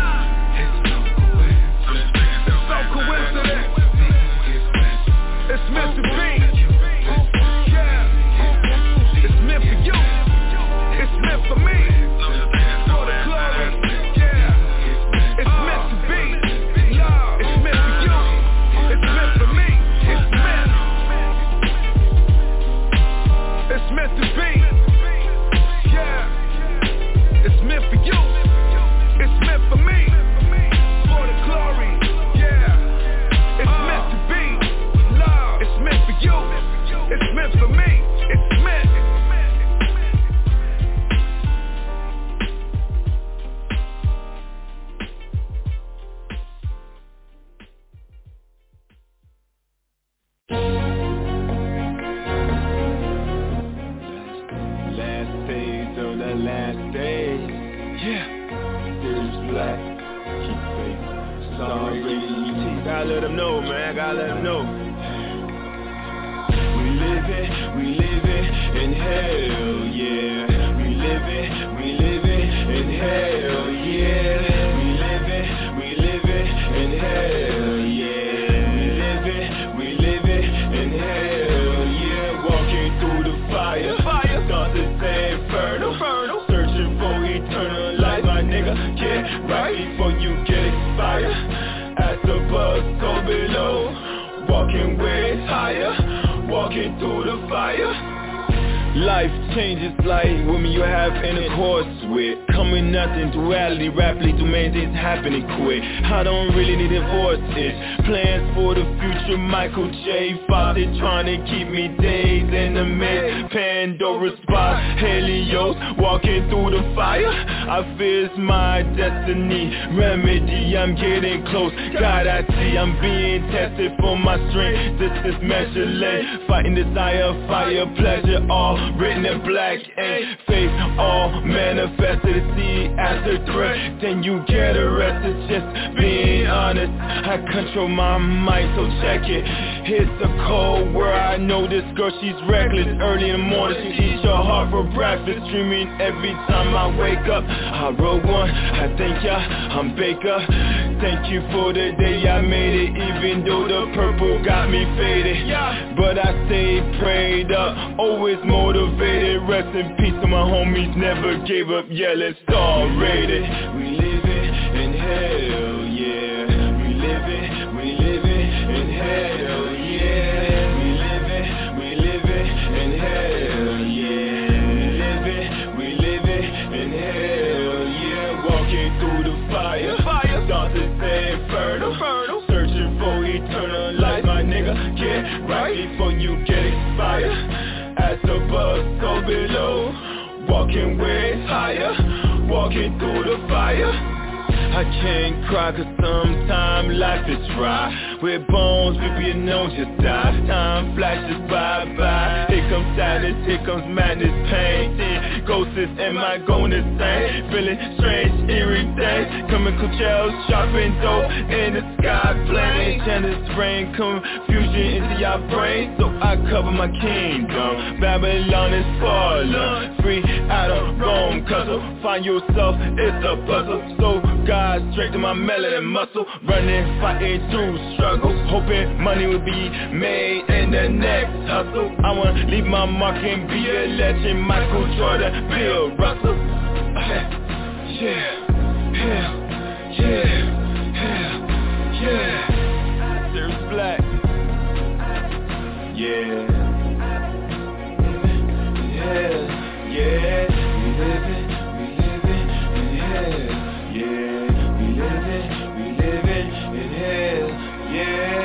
Speaker 10: So coincident. It's meant to be. Yeah. It's meant for you. It's meant for me. For the glory. Yeah. It's meant to be. Love. It's meant for you. It's meant for me. It's meant. It's meant to be. Yeah. It's meant for you. It's meant for me. For the glory. It's meant to be. Love. It's meant for you. It's meant for me. It's meant.
Speaker 23: Last days of the last days. Yeah. It's black. Keep faith. Sorry. Gotta let them know, man, gotta let them know. We living in hell, yeah. We living in hell, yeah. We living in hell, yeah. We living in hell, yeah. Walking through the fire, thoughts is inferno. Searching for eternal life, my nigga. Get right before you get expired. As the buzz go below, walking where it's higher, walking through the fire. Life changes like women you have intercourse with. Coming nothing, duality, rapidly to maintain it's happening quick. I don't really need to force it. Plans for the future, Michael J. Fawcett trying to keep me days in the mist. Pandora spot, Helios, walking through the fire. I fear it's my destiny. Remedy, I'm getting close. God, I see I'm being tested for my strength. This is measureless, fighting desire, fire, pleasure, all written in black ink. Faith, all manifested. See as a threat, then you get arrested. Just being honest, I control my mind, so check it. It's a cold world, I know this girl, she's reckless. Early in the morning, she eats your heart for breakfast. Dreaming every time I wake up. I wrote one, I thank ya, I'm Baker. Thank you for the day I made it, even though the purple got me faded. But I stayed prayed up, always motivated. Rest in peace to my homies, never gave up. Yeah, let's start rated. We living in hell, yeah. We living in hell, yeah. We living in hell, yeah. We living in hell, yeah. Walking through the fire. so below. Walking way higher, walking through the fire. I can't cry cause sometimes life is dry. With bones, baby, you know just die. Time flashes by. Here comes sadness, here comes madness, pain. Ghosts, am I going insane? Feeling strange, eerie days. Chemical gels, sharpen dope in the sky. Playing enchanted rain, confusion into your brain. So I cover my kingdom. Babylon is falling, free out of Rome. Cuzzle, find yourself, it's a puzzle. So God, straight to my melanin muscle. Running, fighting through struggle. Hoping money will be made in the next hustle. I wanna leave my mark and be a legend. Michael Jordan, Bill Russell. Yeah. Sirius Black. Yeah. We living, yeah. We living in hell, yeah.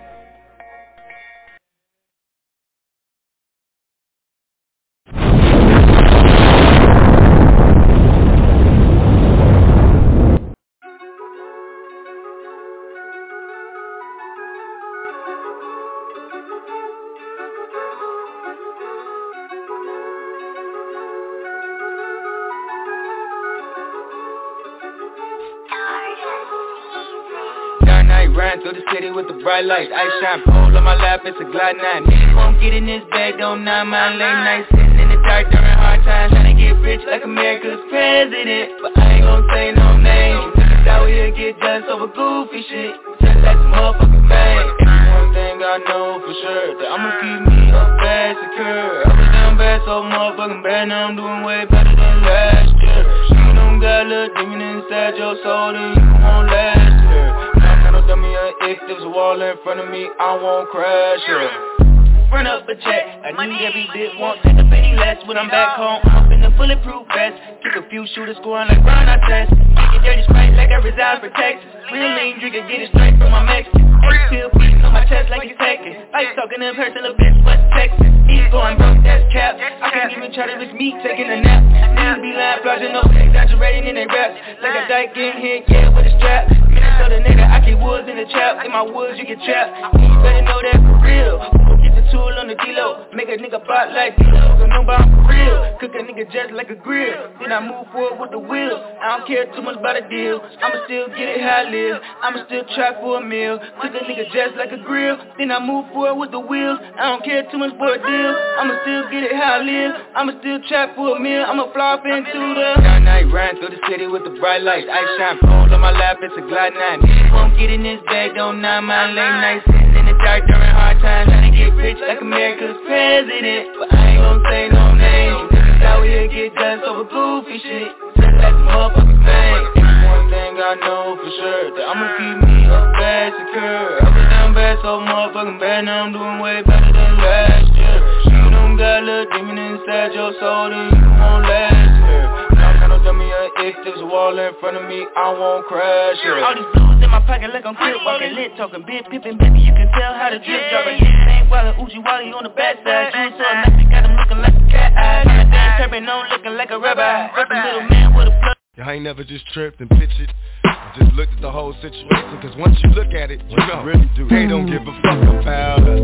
Speaker 11: Riding through the city with the bright lights, ice shine, pole on my lap, it's a Glide 9. Niggas won't get in this bag, don't mind my late nights, sitting in the dark during hard times, trying to get rich like America's president. But I ain't gon' say no names, niggas out here get done over goofy shit, just like some motherfucking bang. One thing I know for sure, that I'ma keep me up bad secure. I was down bad, so motherfucking bad, now I'm doing way better than last year. You don't got a little demon inside your soul, then you won't last year. Tell me if there's a wall in front of me, I won't crash it. Run up a check, I need every bit, won't take a penny less. When I'm back home, I'm up in the bulletproof vest. Kick a few shooters scoring like Ron Artest. Kick it dirty straight like I reside for Texas. Real lean drinker, get it straight from my Mexican. Still beating on my chest like it's taking. Like talking in person, little bitch, what's Texas? He's going broke, that's cap. I can't even try to risk me taking a nap. Niggas be lying, flogging, no exaggerating in they raps. Like a dyke getting hit, yeah, with a strap. Minnesota nigga, I keep woods in the trap. In my woods, you get trapped. You better know that for real. Get the tool on the D-Lo. Make a nigga bot like D-Lo. So know about for real. Cook a nigga just like a grill. Then I move forward with the wheel. I don't care too much about a deal. I'ma still get it how I live. I'ma still try for a meal. Cook a nigga just like a grill. Then I move forward with the wheels. I don't care too much for a deal. I'ma still get it how I live. I'ma still try for a meal. I'ma fly off into the night, riding through the city with the bright lights. Ice shine, pole on my lap, it's a Glide 9. Niggas won't get in this bag, don't mind my late nights, sitting in the dark during hard times, trying to get rich like America's president. But I ain't gon' say no names. Niggas out here get done over goofy shit, just like some motherfucking bang. One thing I know for sure, that I'ma keep me up bad secure. I was down bad, so motherfucking bad, now I'm doing way better than last year. You don't got a little demon inside your soul, then you won't last year. Tell me if there's a wall in front of me, I won't crash it. All these blues in my pocket like I'm crib walking lit, talking big pippin', baby, you can tell how the drip dropping. Same Wally, Uchi Wally on the backside. You so nasty, got him looking like a cat eye. My damn turban on looking like a rabbi. That's a little man with a plug.
Speaker 12: I ain't never just tripped and pitched it. I just looked at the whole situation, cause once you look at it, you know, really do. They don't give a fuck about us.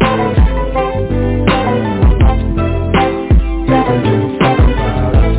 Speaker 12: They don't give a fuck about us.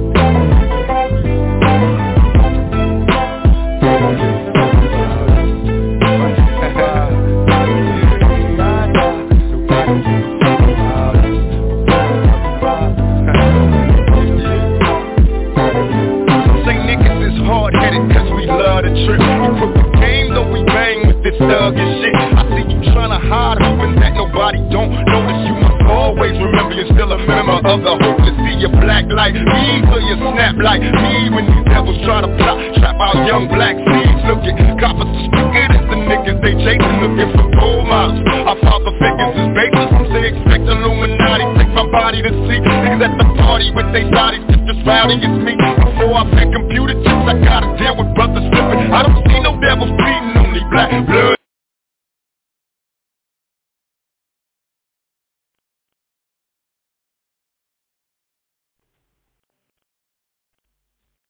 Speaker 12: Trip. We put the game, though we bang with this thug and shit. I see you tryna hide, hoping that nobody don't notice. You must always remember you're still a member of the hopeless. See your black like me, so you snap like me. When these devils try to plot, trap our young black seeds. Looking coppers as stupid as the niggas they chasing, looking for gold models. Our father figures is baseless. Some say expect Illuminati, take my body to see. Niggas at the party with they bodies just as rowdy as me. Before I pack computer chips, I gotta deal with brothers flipping. I don't see no devils beating on these black blood